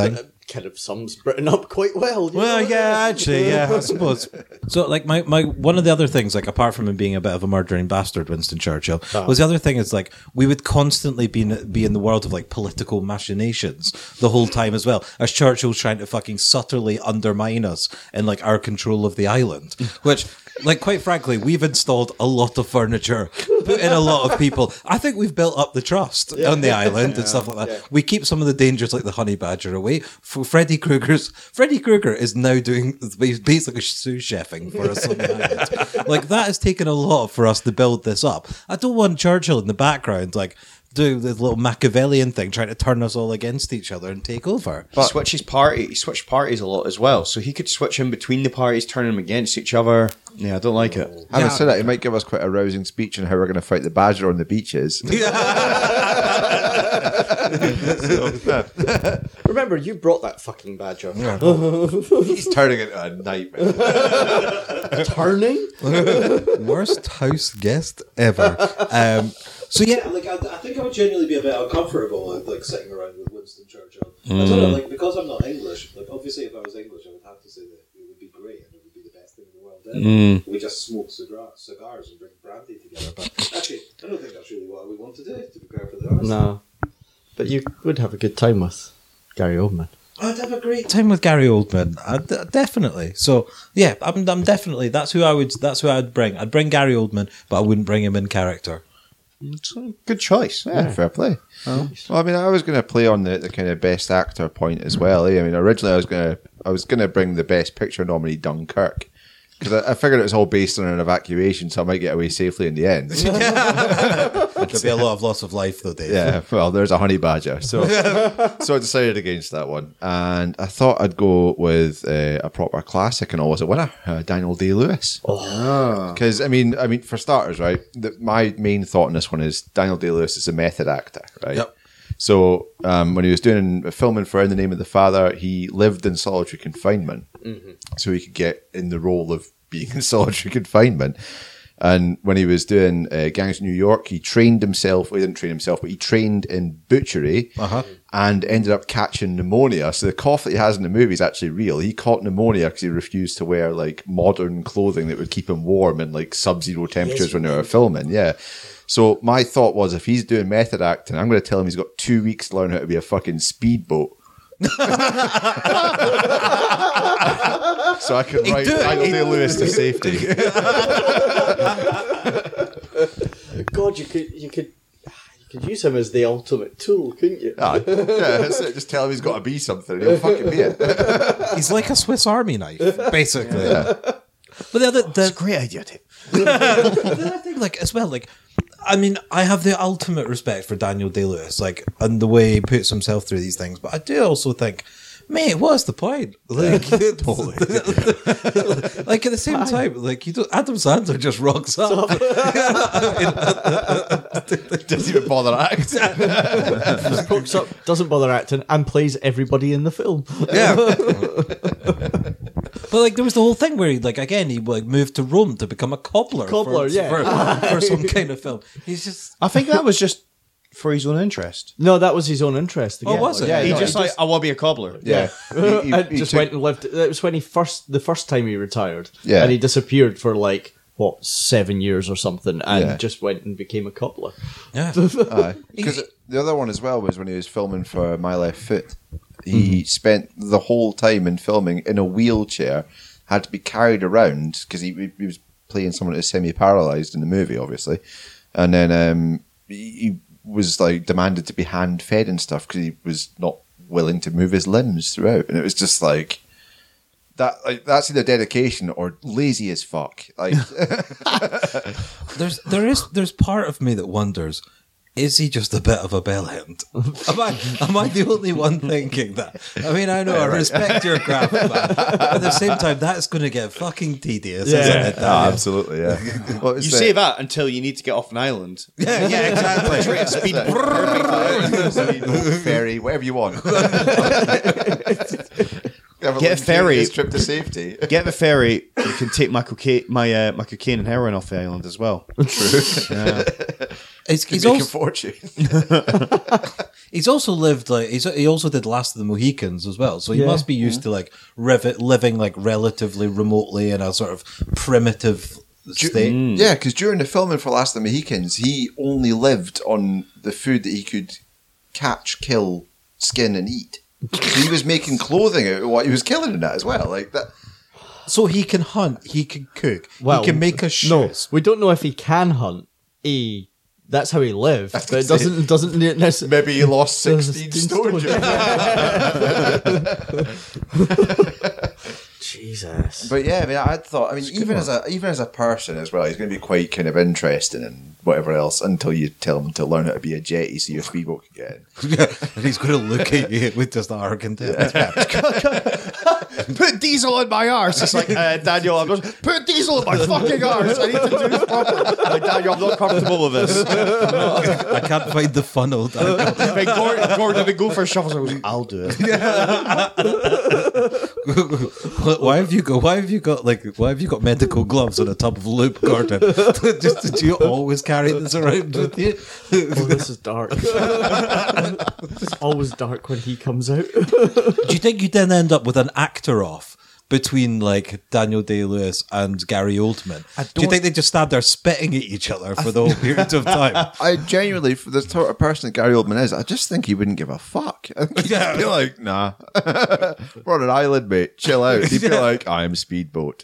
kind of sums Britain up quite well. you Well, know? yeah, actually, yeah, I suppose. So, like, my, my one of the other things, like, apart from him being a bit of a murdering bastard, Winston Churchill, was the other thing is, like, we would constantly be in, be in the world of, like, political machinations the whole time as well, as Churchill's trying to fucking subtly undermine us in, like, our control of the island, which... Like, quite frankly, we've installed a lot of furniture, put in a lot of people. I think we've built up the trust yeah. on the island and stuff like that. Yeah. We keep some of the dangers like the honey badger away. For Freddy Krueger's, Freddy Krueger is now doing basically sous chefing for us on the island. Like, that has taken a lot for us to build this up. I don't want Churchill in the background, like, do this little Machiavellian thing, trying to turn us all against each other and take over. But he switches party. He switched parties a lot as well, so he could switch in between the parties, turning them against each other. Yeah, I don't like it. Having Yeah. said that, he might give us quite a rousing speech on how we're going to fight the badger on the beaches. Remember, you brought that fucking badger. He's turning into a nightmare. Turning? Worst house guest ever. Um, so yeah, like I, I think I would genuinely be a bit uncomfortable like, like sitting around with Winston Churchill. Mm. I don't know, like because I'm not English. Like obviously, if I was English, I would have to say that it would be great and it would be the best thing in the world. Ever. Mm. We just smoke cigar- cigars and drink brandy together. But actually, I don't think that's really what I would want to do. To be perfectly honest, No, but you would have a good time with Gary Oldman. I'd have a great time with Gary Oldman. I'd, definitely. So yeah, I'm, I'm definitely that's who I would. That's who I'd bring. I'd bring Gary Oldman, but I wouldn't bring him in character. It's a good choice. Yeah, yeah. Fair play. Oh. Well, I mean, I was going to play on the, the kind of best actor point as well. Eh? I mean, originally I was going to I was going to bring the best picture nominee Dunkirk. Because I, I figured it was all based on an evacuation, so I might get away safely in the end. There'll be a lot of loss of life, though, Dave. Yeah, well, there's a honey badger. So so I decided against that one. And I thought I'd go with uh, a proper classic and all as a winner, uh, Daniel Day-Lewis. Because, oh. I mean, I mean, for starters, right, the, my main thought in this one is Daniel Day-Lewis is a method actor, right? Yep. So um, when he was doing filming for In the Name of the Father, he lived in solitary confinement, mm-hmm. so he could get in the role of being in solitary confinement. And when he was doing uh, Gangs of New York, he trained himself. Well, he didn't train himself, but he trained in butchery uh-huh. and ended up catching pneumonia. So the cough that he has in the movie is actually real. He caught pneumonia because he refused to wear like modern clothing that would keep him warm in like sub-zero temperatures yes, when they were filming. Yeah. So my thought was, if he's doing method acting, I'm going to tell him he's got two weeks to learn how to be a fucking speedboat. So I can write Daniel Day-Lewis to safety. God, you could you could you could use him as the ultimate tool, couldn't you? Ah, yeah, that's it. Just tell him he's got to be something, and he'll fucking be it. He's like a Swiss Army knife, basically. Yeah. But the other, the, that's a great idea, Dave. The other thing, like as well, like I mean, I have the ultimate respect for Daniel Day-Lewis, like and the way he puts himself through these things. But I do also think, mate, what's the point? Like, totally. Like at the same time, like you don't, Adam Sandler just rocks up, doesn't even bother acting. Rocks up, doesn't bother acting, and plays everybody in the film. Yeah. But like there was the whole thing where he like again he like moved to Rome to become a cobbler, cobbler, for, yeah, for, for some kind of film. He's just. I think that was just for his own interest. No, that was his own interest. Again. Oh, was it? Yeah, he no, just he like just, I want to be a cobbler. Yeah, yeah. he, he, and he just took, went and lived. It was when he first the first time he retired. Yeah, and he disappeared for like what seven years or something, and yeah. just went and became a cobbler. Yeah, because the other one as well was when he was filming for My Left Foot. He mm-hmm. spent the whole time in filming in a wheelchair. Had to be carried around because he, he was playing someone that was semi-paralyzed in the movie, obviously, and then um, he, he was like demanded to be hand-fed and stuff because he was not willing to move his limbs throughout, and it was just like that. Like that's either dedication or lazy as fuck. Like, there's there is there's part of me that wonders. Is he just a bit of a bellhound? Am I, am I the only one thinking that? I mean, I know I respect your craft, man. But at the same time, that's going to get fucking tedious, yeah. isn't it? Oh, absolutely, yeah. Well, you the, say that until you need to get off an island. Yeah, yeah, exactly. Try to speed perfect ferry, whatever you want. Get a ferry. Trip to safety. Get the ferry. You can take my cocaine, my uh, my cocaine and heroin off the island as well. True. Yeah. He's, he's make also, a fortune. He's also lived like he's, he also did Last of the Mohicans as well, so he Yeah. must be used to like rivet, living like relatively remotely in a sort of primitive state. Yeah, because during the filming for Last of the Mohicans, he only lived on the food that he could catch, kill, skin, and eat. So he was making clothing out of what he was killing in that as well. Like that. So he can hunt, he can cook, Well, he can make us No, shoes. we don't know if he can hunt. He, that's how he lived, but it doesn't doesn't necessarily. Maybe he lost sixteen stone. Jesus. But yeah, I mean, I thought, I mean, even as a even as a person as well, he's going to be quite kind of interesting and whatever else until you tell him to learn how to be a jetty so your speedboat can get in. And he's going to look at you with just arrogant. Put diesel in my arse. It's like, uh, Daniel, I'm just, put diesel in my fucking arse. I need to do this properly. Like, Daniel, I'm not comfortable with this. I can't find the funnel. Daniel. Like, Gordon, Gordon, they go for shovels. I was like, I'll do it. Why have you got? Why have you got like? Why have you got medical gloves on a tub of lube, Gordon? Just did you always carry this around with you? Oh, this is dark. It's always dark when he comes out. Do you think you then end up with an actor off between like Daniel Day-Lewis and Gary Oldman? Do you think they just stand there spitting at each other for the whole period of time? I genuinely, for the sort of person that Gary Oldman is, I just think he wouldn't give a fuck. He'd Yeah. be like, nah, we're on an island, mate. Chill out. He'd be like, I'm Speedboat.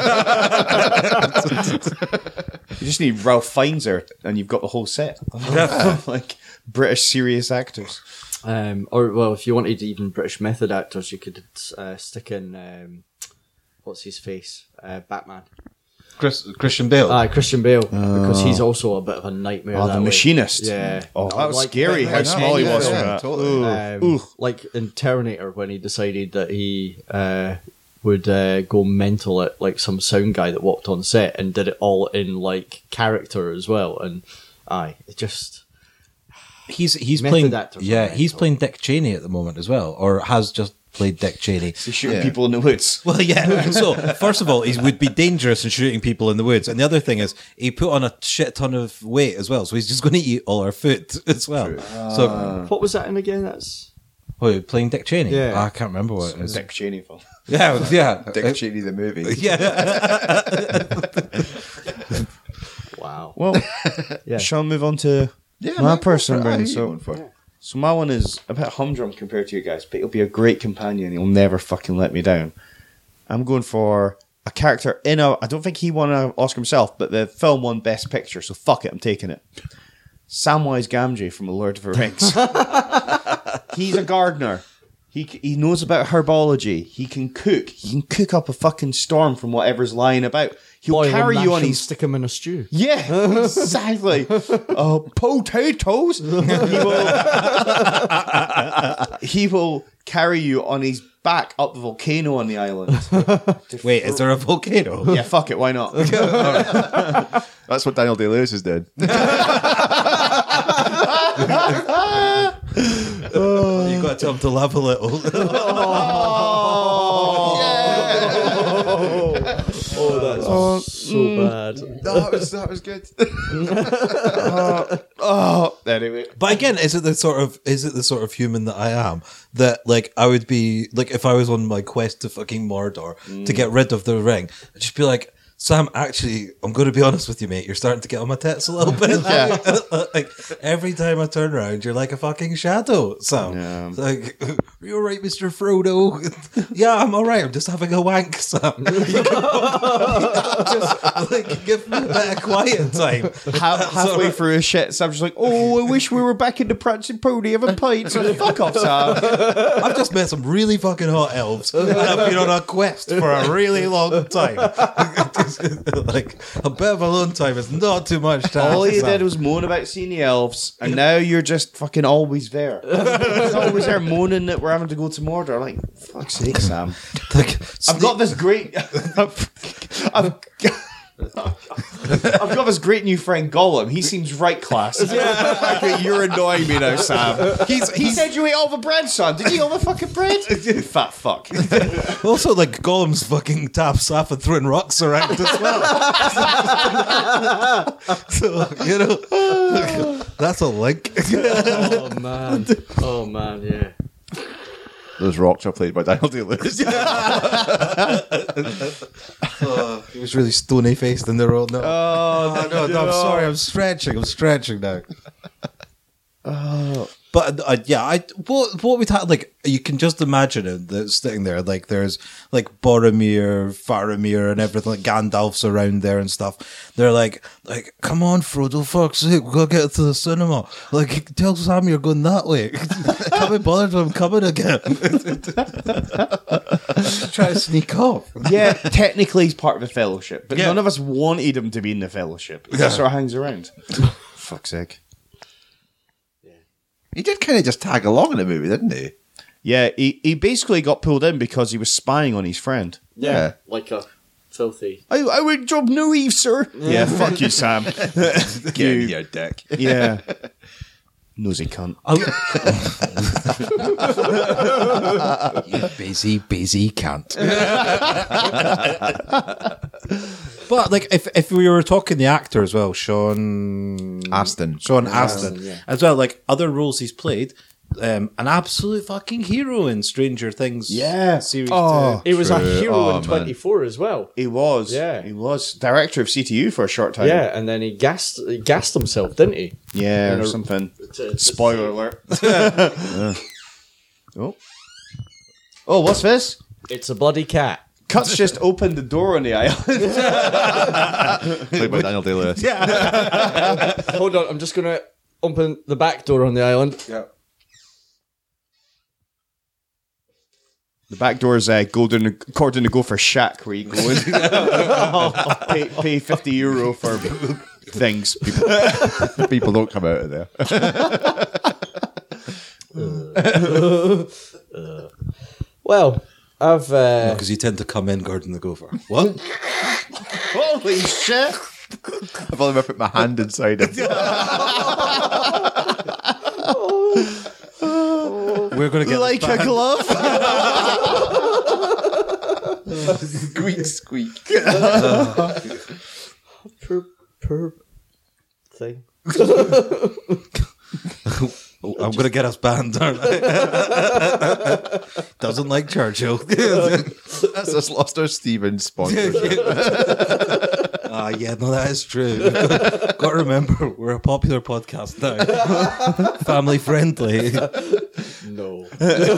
You just need Ralph Fiennes there, and you've got the whole set. Like, British serious actors. Um, or well, if you wanted even British method actors, you could uh, stick in um, what's his face, uh, Batman. Chris, Christian Bale. Ah, Christian Bale, because he's also a bit of a nightmare. Oh, that the way. machinist. Yeah. Oh, that was Like- scary like- how like small he any was. film. on that. totally. Um, like in Terminator, when he decided that he uh, would uh, go mental at like some sound guy that walked on set and did it all in like character as well, and aye, it just he's he's Method playing. actors are Yeah, mental. he's playing Dick Cheney at the moment as well, or has just played Dick Cheney. He's shooting Yeah. people in the woods. Well, yeah. So, first of all, he would be dangerous in shooting people in the woods. And the other thing is, he put on a shit ton of weight as well. So, he's just going to eat all our food as well. So, what was that in again? That's oh, playing Dick Cheney? Yeah. Ah, I can't remember what it is. Dick Cheney film. Yeah, yeah. Dick Cheney, the movie. Yeah. wow. Well, Yeah. shall I move on to Yeah, my man, go person, for it. Aye, Brendan? who you So, going for? so my one is a bit humdrum compared to you guys, but he'll be a great companion. He'll never fucking let me down. I'm going for a character in a. I don't think he won an Oscar himself, but the film won Best Picture, so fuck it, I'm taking it. Samwise Gamgee from The Lord of the Rings. He's a gardener. He he knows about herbology. He can cook. He can cook up a fucking storm from whatever's lying about. He'll Boil carry him, you mash on him, his stick him in a stew. yeah, exactly. Uh, potatoes. He will. he will carry you on his back up the volcano on the island. Wait, is there a volcano? Yeah, fuck it. Why not? That's what Daniel Day-Lewis is doing. You got to tell him to laugh a little. Oh, that's so bad. that was that was good. Oh, anyway. But again, is it the sort of is it the sort of human that I am that like I would be like if I was on my quest to fucking Mordor to get rid of the ring, I'd just be like, Sam, actually, I'm going to be honest with you, mate. You're starting to get on my tits a little bit. Yeah. Like every time I turn around, you're like a fucking shadow, Sam. Yeah. It's like, are you all right, Mister Frodo? Yeah, I'm all right. I'm just having a wank, Sam. You can just like give me a bit of quiet time. Half, halfway through his shit, Sam's just like, "Oh, I wish we were back in the Prancing Pony having pints." So fuck off, Sam. I've just met some really fucking hot elves, and I've been on a quest for a really long time. Like a bit of alone time is not too much time. All you Sam. did was moan about seeing the elves, and now you're just fucking always there. You're always there moaning that we're having to go to Mordor. Like, fuck's sake, Sam. Like, I've got this great. I've, I've, I've got this great new friend Gollum. He seems right class. Okay, you're annoying me now, Sam. He's, he said you ate all the bread, son. Did you eat all the fucking bread? Fat fuck. also, like Gollum's fucking taps off and throwing rocks around as well. So you know, That's a link. Oh man. Oh man. Yeah. Those rocks are played by Daniel Day-Lewis. Oh, he was really stony faced in the road. No. Oh, no, no, I'm sorry. I'm stretching. I'm stretching now. Oh. But uh, yeah, I what what we'd have, like, you can just imagine it the, sitting there, like there's like Boromir, Faramir, and everything, like Gandalf's around there and stuff. They're like, like, come on, Frodo, fuck's sake, we gotta get to the cinema. Like, tell Sam you're going that way. Can't be bothered with him coming again. Try to sneak off. Yeah, technically he's part of the Fellowship, but Yeah. none of us wanted him to be in the Fellowship. He just sort of hangs around. Fuck's sake. He did kind of just tag along in the movie, didn't he? Yeah, he, he basically got pulled in because he was spying on his friend. Yeah. Yeah. Like a filthy. I, I would job no Eve, sir. Yeah, fuck you, Sam. Get in here, dick. Yeah. Nosy cunt. You busy, busy cunt. But like, if if we were talking the actor as well, Sean Astin. Sean Astin, yeah. as well, like other roles he's played, um, an absolute fucking hero in Stranger Things. Yeah. series. Oh. He was a True. hero Oh, in man. twenty-four as well. He was. Yeah. He was. Director of C T U for a short time. Yeah, and then he gassed he gassed himself, didn't he? Yeah, And or a- something. to- to Spoiler alert. Oh. Oh, what's this? It's a bloody cat. Cuts just opened the door on the island. Played by Daniel Day-Lewis. Hold on, I'm just gonna open the back door on the island. Yeah. The back door is uh, golden, according to Gopher Shack, where you go in. pay, pay fifty euro for things. People. People don't come out of there. Well, I've uh, Because you tend to come in guarding the gopher. What? Holy shit! I've only put my hand inside it. We're going to get Like this a back. glove? Squeak, squeak. per per thing. Oh, I'm going to get us banned, aren't I? Doesn't like Churchill. That's just lost our Steven sponsorship. Ah, yeah, no, that is true. Got to remember, we're a popular podcast now. Family friendly. No.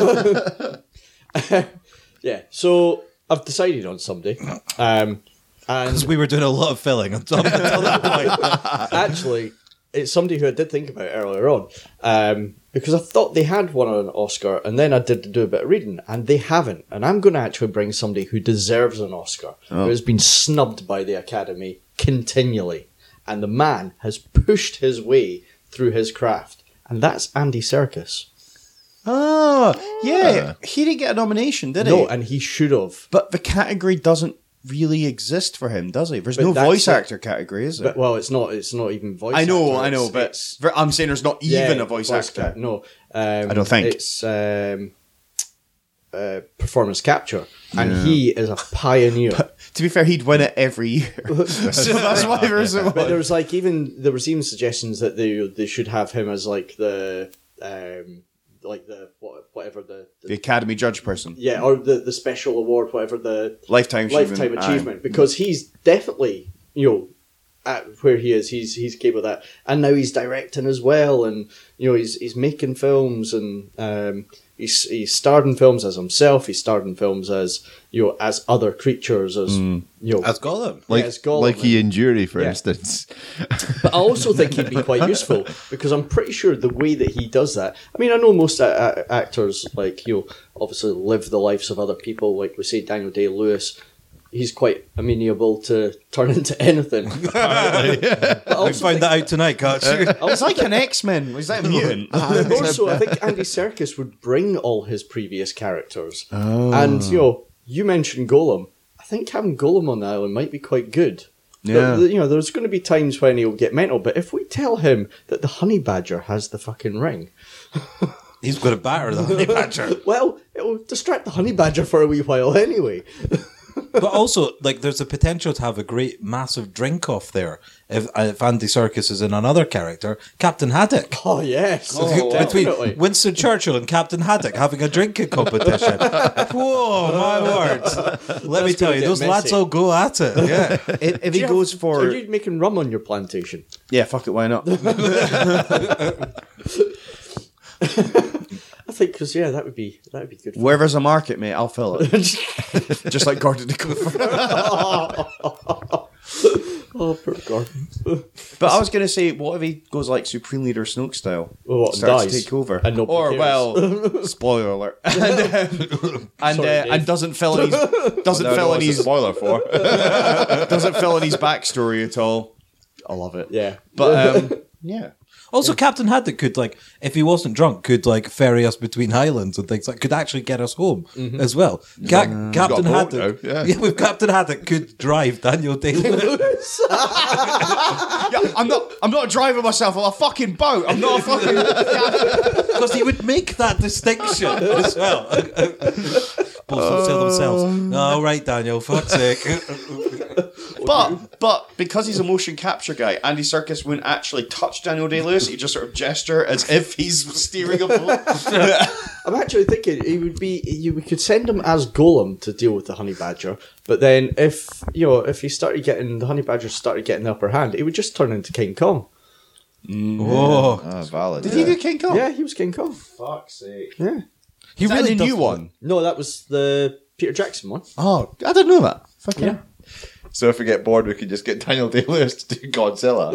Yeah, so I've decided on somebody. Um, Because and we were doing a lot of filling until, until that point. actually, it's somebody who I did think about earlier on. Um, because I thought they had won an Oscar, and then I did do a bit of reading, and they haven't. And I'm going to actually bring somebody who deserves an Oscar, who has been snubbed by the Academy continually. And the man has pushed his way through his craft. And that's Andy Serkis. Oh, yeah. He didn't get a nomination, did he? No, and he should have. But the category doesn't really exist for him, does he? There's But no that's voice it. actor category, is there? But, well, it's not. It's not even voice. I know, actor, I know, it's- but it's- ver- I'm saying there's not even yeah, a voice, actor. No, um, I don't think. it's um, uh, performance capture, and he is a pioneer. To be fair, he'd win it every year. So that's why there's a But there was like even there was even suggestions that they they should have him as like the um, like the what, whatever the, the the Academy judge person. yeah or the the special award whatever the Lifetime achievement. lifetime Aye. achievement because he's definitely you know at where he is he's he's capable of that, and now he's directing as well, and you know he's he's making films, and um he's he's starred in films as himself, he's starred in films as you know as other creatures, as you know As Gollum. Like, yeah, as Gollum, like he and- in Jury, for Yeah. instance. but I also think he'd be quite useful because I'm pretty sure the way that he does that. I mean, I know most a- a- actors, like, you know, obviously live the lives of other people. Like we say, Daniel Day-Lewis, he's quite amenable to turn into anything. But I We also found think, that out tonight, Coach. It's like an X-Men. Was that a mutant? and also, I think Andy Serkis would bring all his previous characters. And, you know, you mentioned Golem. I think having Golem on the island might be quite good. Yeah. But, you know, there's going to be times when he'll get mental, but if we tell him that the honey badger has the fucking ring, He's got to batter the honey badger. well, it'll distract the honey badger for a wee while anyway. But also, like, there's a potential to have a great massive drink off there if, if Andy Serkis is in another character, Captain Haddock. Oh yes, Between definitely. Winston Churchill and Captain Haddock having a drinking competition. Whoa, my words. Let me tell gonna you, get those lads messy. will go at it. Yeah. If, if Do he you goes have- for Are you making rum on your plantation? yeah, fuck it, why not? I think because yeah, that would be that would be good. Where there's a market, mate, I'll fill it. Just like Gordon the Gopher. Oh, poor Gordon. But I was going to say, what if he goes like Supreme Leader Snoke style? Well, what, starts dies? to take over. And nobody or, cares. well, spoiler alert. and um, and, Sorry, uh, Dave. and doesn't fill in his, doesn't No, fill no, in what's his the spoiler for? doesn't fill in his backstory at all. I love it. Yeah, But um, yeah. Also, Captain Haddock could, like, if he wasn't drunk, could, like, ferry us between islands and things like could actually get us home as well. Ca- Captain got a boat Haddock. now, yeah. with Captain Haddock could drive Daniel Day-Lewis. Yeah, I'm not. I'm not driving myself on a fucking boat. I'm not a fucking. Because he would make that distinction as well. Both them say themselves, oh, right, Daniel, fuck's sake. But but because he's a motion capture guy, Andy Serkis wouldn't actually touch Daniel Day-Lewis. He'd just sort of gesture as if he's steering a boat. I'm actually thinking he would be. You we could send him as Golem to deal with the honey badger, but then if you know if he started getting the honey badger started getting the upper hand, he would just turn into King Kong. Oh, Ah, valid. Did yeah. he do King Kong? Yeah, he was King Kong. Fuck's sake. Yeah. he Is that really the does new look- one? No, that was the Peter Jackson one. Oh, I didn't know that. Fuck yeah. So if we get bored, we could just get Daniel Day-Lewis to do Godzilla.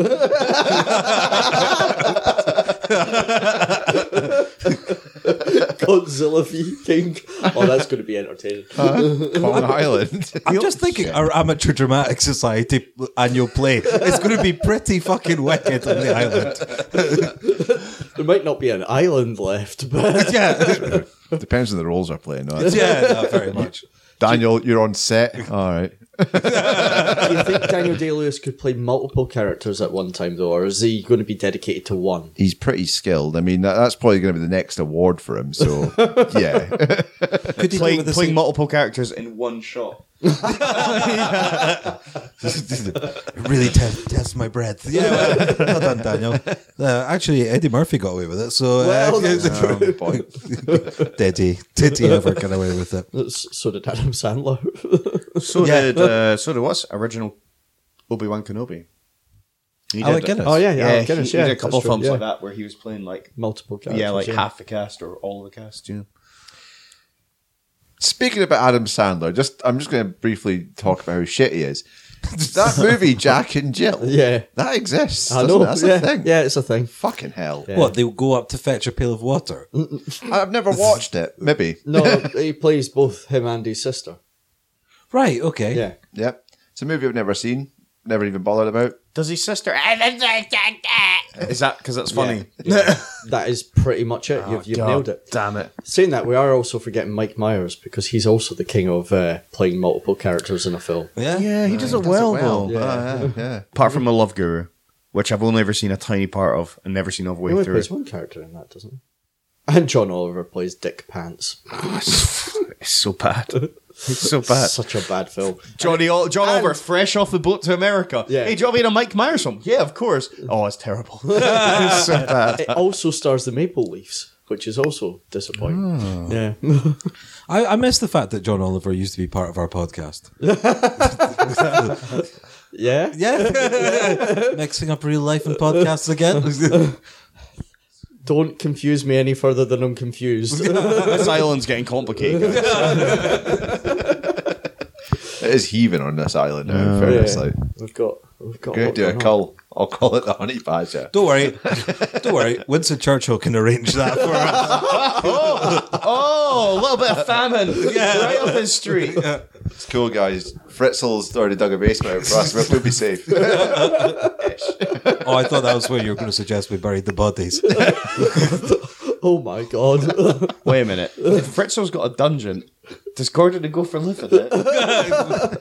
Godzilla v King. Oh, that's going to be entertaining. Kong Island. I'm just thinking our amateur dramatic society annual play is going to be pretty fucking wicked on the island. There might not be an island left, but Yeah, Depends on the roles they're playing. No, that's- yeah, no, very much. Daniel, you're on set. All right. do you think Daniel Day-Lewis could play multiple characters at one time, though, or is he going to be dedicated to one? He's pretty skilled. I mean, that, that's probably going to be the next award for him. So, yeah. Could he do it Playing, with the playing same- multiple characters in one shot. really test test my breath. Yeah, well, well done, Daniel. Uh, actually, Eddie Murphy got away with it. So, uh, Well, that's Oh, good point. did he? Did he ever get away with it? That's- So did Adam Sandler. So Yeah. did uh, so did what's original Obi-Wan Kenobi. He Alec did- Guinness. Oh yeah, yeah, Yeah, Alec he, Guinness, he yeah, did a couple of that's true, films yeah. like that where he was playing like Multiple characters. yeah, like half the cast or all of the cast. Yeah. Speaking about Adam Sandler, just I'm just going to briefly talk about how shit he is. That movie, Jack and Jill, Yeah. that exists. I doesn't know. it? That's yeah. a thing. Yeah, it's a thing. Fucking hell. Yeah. What, they'll go up to fetch a pail of water? I've never watched it. Maybe. No, he plays both him and his sister. Right, okay. Yeah. Yep. It's a movie I've never seen, never even bothered about. Does his sister? Is that because that's funny? That is pretty much it. You've, you've God nailed it. Damn it! Saying that, we are also forgetting Mike Myers because he's also the king of uh, playing multiple characters in a film. Yeah? Yeah, he does it Does well, it though. Yeah. Ah, yeah, yeah. Apart from the Love Guru, which I've only ever seen a tiny part of and never seen all the He way only through. plays one character in that, doesn't he? And John Oliver plays Dick Pants. It's so bad. It's so bad. Such a bad film. Johnny, Ol- John And- Oliver, fresh off the boat to America. Yeah. Hey, do you want me to Mike Myers film? Yeah, of course. Oh, it's terrible. It's so bad. It also stars the Maple Leafs, which is also disappointing. Yeah. I, I miss the fact that John Oliver used to be part of our podcast. Yeah. Yeah. Mixing up real life and podcasts again. Don't confuse me any further than I'm confused. This island's getting complicated. It is heaving on this island now, in fairness. Yeah. Like, We've got we've got going lot to do a going on. cull. I'll call it the honey badger. Don't worry. Don't worry. Winston Churchill can arrange that for us. Oh, a little bit of famine. Yeah. Right up his street. It's cool, guys. Fritzel's already dug a basement out for us. We'll, we'll be safe. Oh, I thought that was where you were going to suggest we buried the bodies. Oh my god. Wait a minute. If Fritzel's got a dungeon, does Gordon the Gopher live in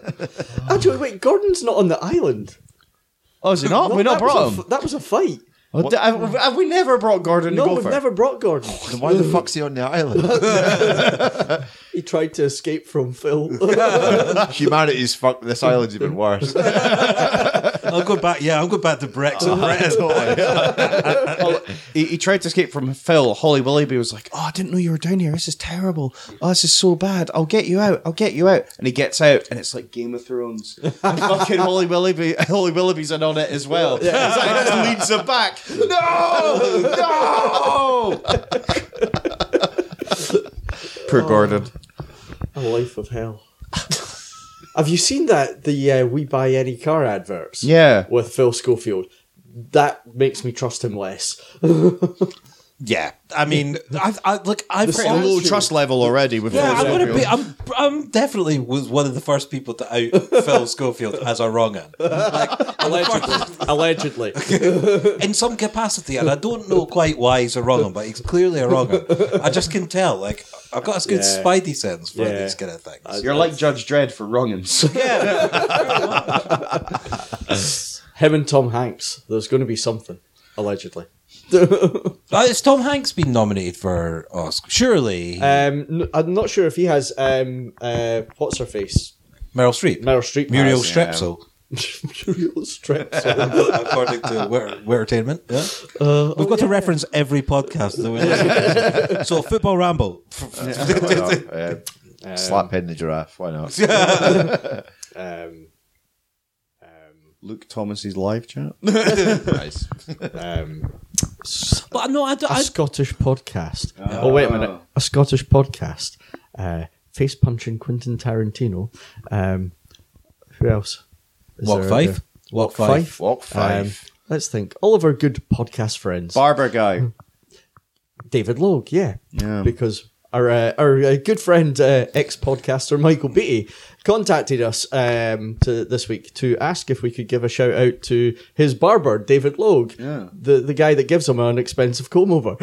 it? Actually, wait, Gordon's not on the island. Oh, is he not? No, we not that was brought a him. f- That was a fight. What? Have, have we never brought Gordon No, to go we've for? never brought Gordon. Then why the fuck's he on the island? He tried to escape from Phil. Humanity's fucked this island's even worse. I'll go back. Yeah, I'll go back to Brexit. Well, he, he tried to escape from Phil. Holly Willoughby was like, "Oh, I didn't know you were down here. This is terrible. Oh, this is so bad. I'll get you out. I'll get you out." And he gets out, and it's like Game of Thrones. And fucking Holly Willoughby, Holly Willoughby's in on it as well. Yeah. It's like, it just leads him back. No, no. Poor Gordon. A life of hell. Have you seen that the uh, We Buy Any Car adverts? Yeah. With Phil Schofield. That makes me trust him less. Yeah, I mean, I, I look, I've The heard- A low Statue. trust level already with Yeah, Phil I'm gonna Schofield. be. I'm. I'm definitely was one of the first people to out Phil Schofield as a wrong un. Like, Allegedly. Allegedly. in some capacity, and I don't know quite why he's a wrong un, but he's clearly a wrong un. I just can tell. Like, I've got a good Yeah. spidey sense for Yeah. these kind of things. You're like Judge Dredd for wrongins. Him and Tom Hanks. There's going to be something. Allegedly. Uh, Has Tom Hanks been nominated for Oscar? Surely, Um, n- I'm not sure if he has. Um, uh, what's her face? Meryl Streep, Meryl Streep. Muriel has. Strepsil, Muriel Strepsil. according to Wer- Entertainment. Yeah, we've got to reference every podcast that we listen to. So, Football Ramble. Uh, slap head in the giraffe. Why not? Um, Luke Thomas's live chat. Nice. um, But no, I don't. a I, Scottish podcast. Oh, wait a minute. A Scottish podcast. Uh, face punching Quentin Tarantino. Um, who else? Is Walk there- Five? Walk Walk Five. Five. Walk Five. Um, let's think. All of our good podcast friends. Barber guy. David Logue, yeah. Yeah. Because our uh, our uh, good friend, uh, ex-podcaster Michael Beattie, contacted us um, to this week to ask if we could give a shout out to his barber, David Logue, Yeah. the, the guy that gives him an expensive comb over.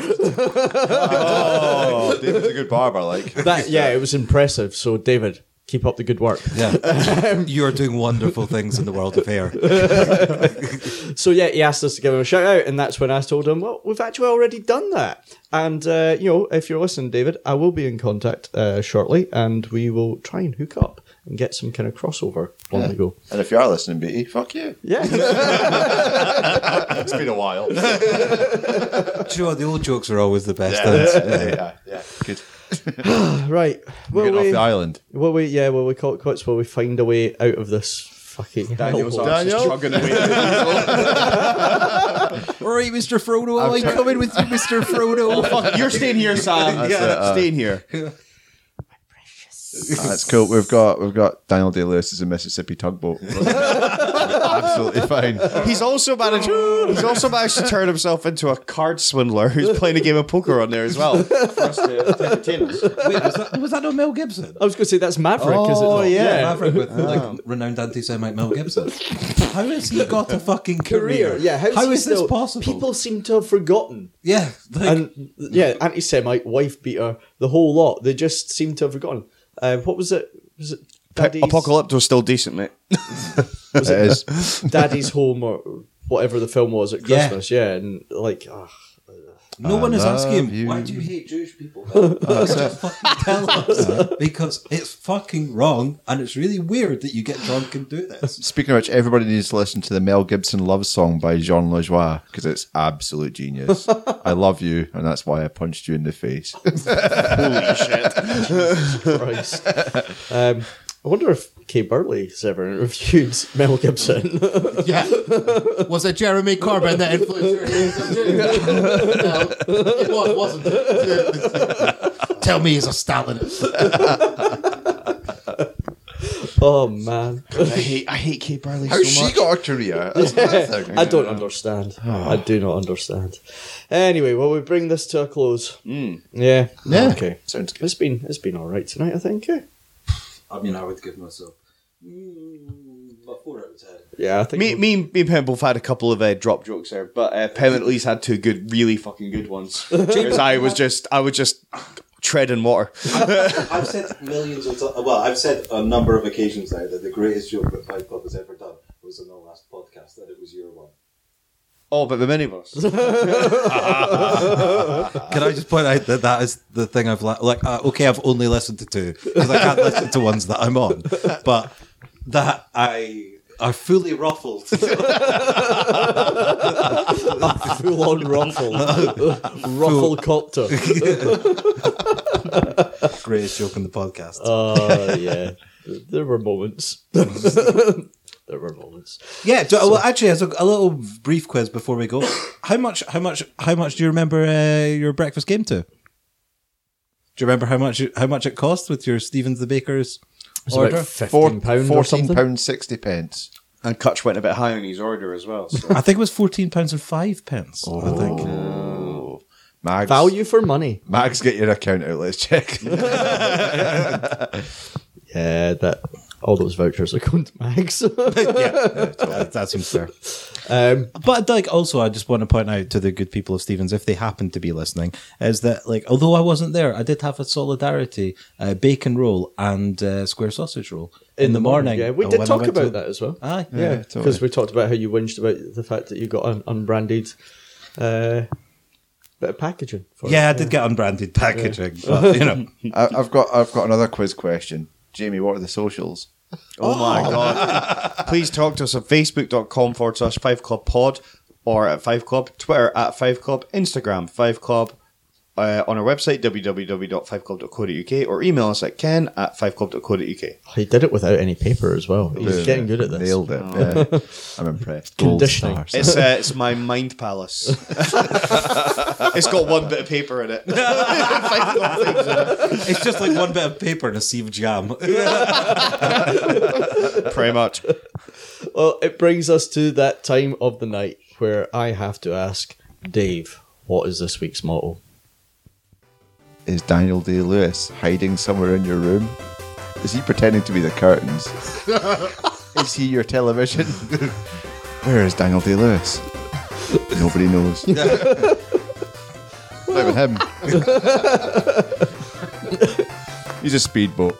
Oh, David's a good barber. Like That yeah, it was impressive. So David, keep up the good work. yeah, you're doing wonderful things in the world of hair. So yeah, he asked us to give him a shout out, and that's when I told him, well, we've actually already done that. And uh, you know, if you're listening, David, I will be in contact uh, shortly, and we will try and hook up and get some kind of crossover on the go. And if you are listening, B, fuck you. Yeah. It's been a while. Do you know what? The old jokes are always the best. yeah, ones. yeah, yeah, yeah. Good. Right. Will Getting off we, the island. will we, yeah, will we call it quits? Will we find a way out of this fucking Daniel's hellhole? arse is Daniel? chugging away. All right, Mister Frodo, I come in with you, Mister Frodo. Fuck, you're staying here, Sam. That's yeah, it, uh, staying here. That's cool. We've got we've got Daniel Day-Lewis as a Mississippi tugboat. Absolutely fine. He's also managed. He's also managed to turn himself into a card swindler who's playing a game of poker on there as well. For us to, to entertain us. Wait, was that, was that not Mel Gibson? I was going to say that's Maverick, is it Oh, not? yeah. Maverick with like renowned anti-Semite Mel Gibson. How has he got a fucking career? Career, yeah. How's How he is still, this possible? People seem to have forgotten. yeah, like, And yeah, anti-Semite, wife beater, the whole lot. They just seem to have forgotten. Uh, what was it? Was it Daddy's, Apocalypto's still decent, mate. was It it is. Daddy's Home or whatever the film was at Yeah. Christmas? Yeah, and like, ah, no one is love asking him, you. why do you hate Jewish people? Just fucking tell us. Because it's fucking wrong, and it's really weird that you get drunk and do this. Speaking of which, everybody needs to listen to the Mel Gibson love song by Jean Lajoie because it's absolute genius. I love you, and that's why I punched you in the face. Holy shit. Christ. um, I wonder if Kay Burley's ever interviewed Mel Gibson. Yeah. Was it Jeremy Corbyn that influenced your It was, wasn't it? Tell me he's a Stalinist. Oh man, I hate. I hate Kate Barley How's so she much. got a career? That's another thing. I don't understand. I do not understand. Anyway, well, we bring this to a close. Mm. Yeah. Yeah. Okay. Sounds good. It's been it's been all right tonight, I think. eh? I mean, I would give myself mm, about four out of ten. Yeah, I think. Me, we- me, me and Pem both had a couple of uh, drop jokes there, but uh, Pem at least had two good, really fucking good ones. Whereas I was just, I was just treading water. I've said millions of times, well, I've said a number of occasions now that the greatest joke that Fight Club has ever done was on the last podcast, that it was your one. Oh, but the minibus. Can I just point out that that is the thing I've li- like? Uh, okay, I've only listened to two because I can't listen to ones that I'm on, but that I are fully ruffled. Full on ruffle. Ruffle copter. Greatest joke in the podcast. Oh, yeah. There were moments. There were moments. Yeah, do, well, actually, as a, a little brief quiz before we go, how much, how much, how much do you remember uh, your breakfast came to? Do you remember how much, how much it cost with your Stevens the Baker's It's order? about fifteen pounds or fourteen something. pounds sixty pence. And Kutch went a bit high on his order as well. So. I think it was fourteen pounds and five pence. I think. Oh, Mags, Value for money. Mags, get your account out. Let's check. Yeah, that all those vouchers are going to Mags. yeah, that, that seems fair. um, But like, also, I just want to point out to the good people of Stevens, if they happen to be listening, is that like, although I wasn't there, I did have a solidarity uh, bacon roll and uh, square sausage roll in, the morning. Yeah, we uh, did when I talk went about to- that as well. Aye, Yeah, Yeah, because totally. we talked about how you whinged about the fact that you got an unbranded uh, bit of packaging. For yeah, I it. did get unbranded packaging, but you know, I, I've got I've got another quiz question. Jamie, what are the socials? Oh my God. Please talk to us at facebook.com forward slash five club pod or at five club, Twitter at five club, Instagram five club, uh, on our website w w w dot five club dot co dot u k or email us at ken at five club dot co dot u k. He did it without any paper as well. He's getting good at this. Nailed it. Yeah. I'm impressed. Conditioning. Gold stars. It's uh, it's my mind palace. It's got one bit of paper in it. Five Club things in it. it's just like one bit of paper and a sieve of jam. Pretty much. Well, it brings us to that time of the night where I have to ask Dave, what is this week's motto? Is Daniel Day-Lewis hiding somewhere in your room? Is he pretending to be the curtains? Is he your television? Where is Daniel Day-Lewis? Nobody knows. Not even him. He's a speedboat.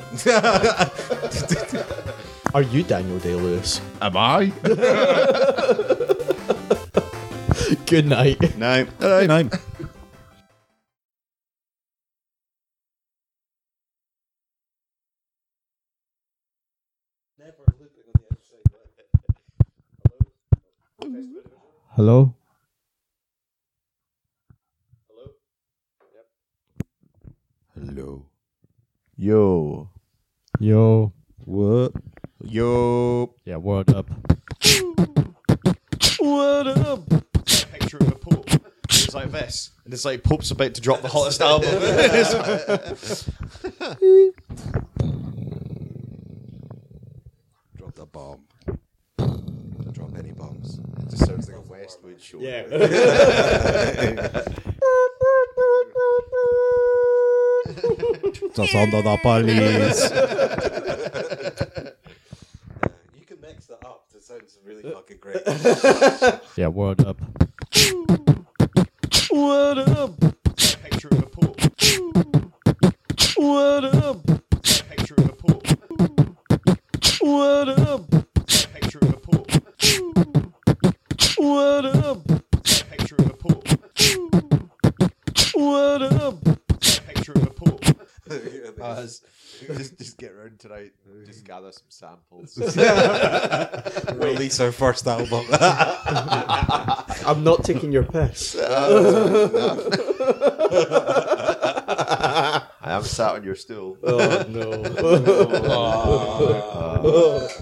Are you Daniel Day-Lewis? Am I? Good night. No. Good night. Hello? Hello. Yo. Yo. What? Yo. Yeah, word up. What up? Picture of a Pope. It's like this. And it's like Pope's about to drop the hottest album. Drop the bomb. Drop any bombs. It just sounds like a Westwood show. Yeah. The sound of the police. You can mix that up. It sounds really fucking great. Yeah, word up. What up? Picture of a Pope. What up? Picture of a Pope. What up? Picture of a Pope. What up? Picture of a Pope. What up? Picture of a Pope. Us. Just, just get around tonight. Just gather some samples. Release our first album. I'm not taking your piss. I am sat on your stool. Oh, no.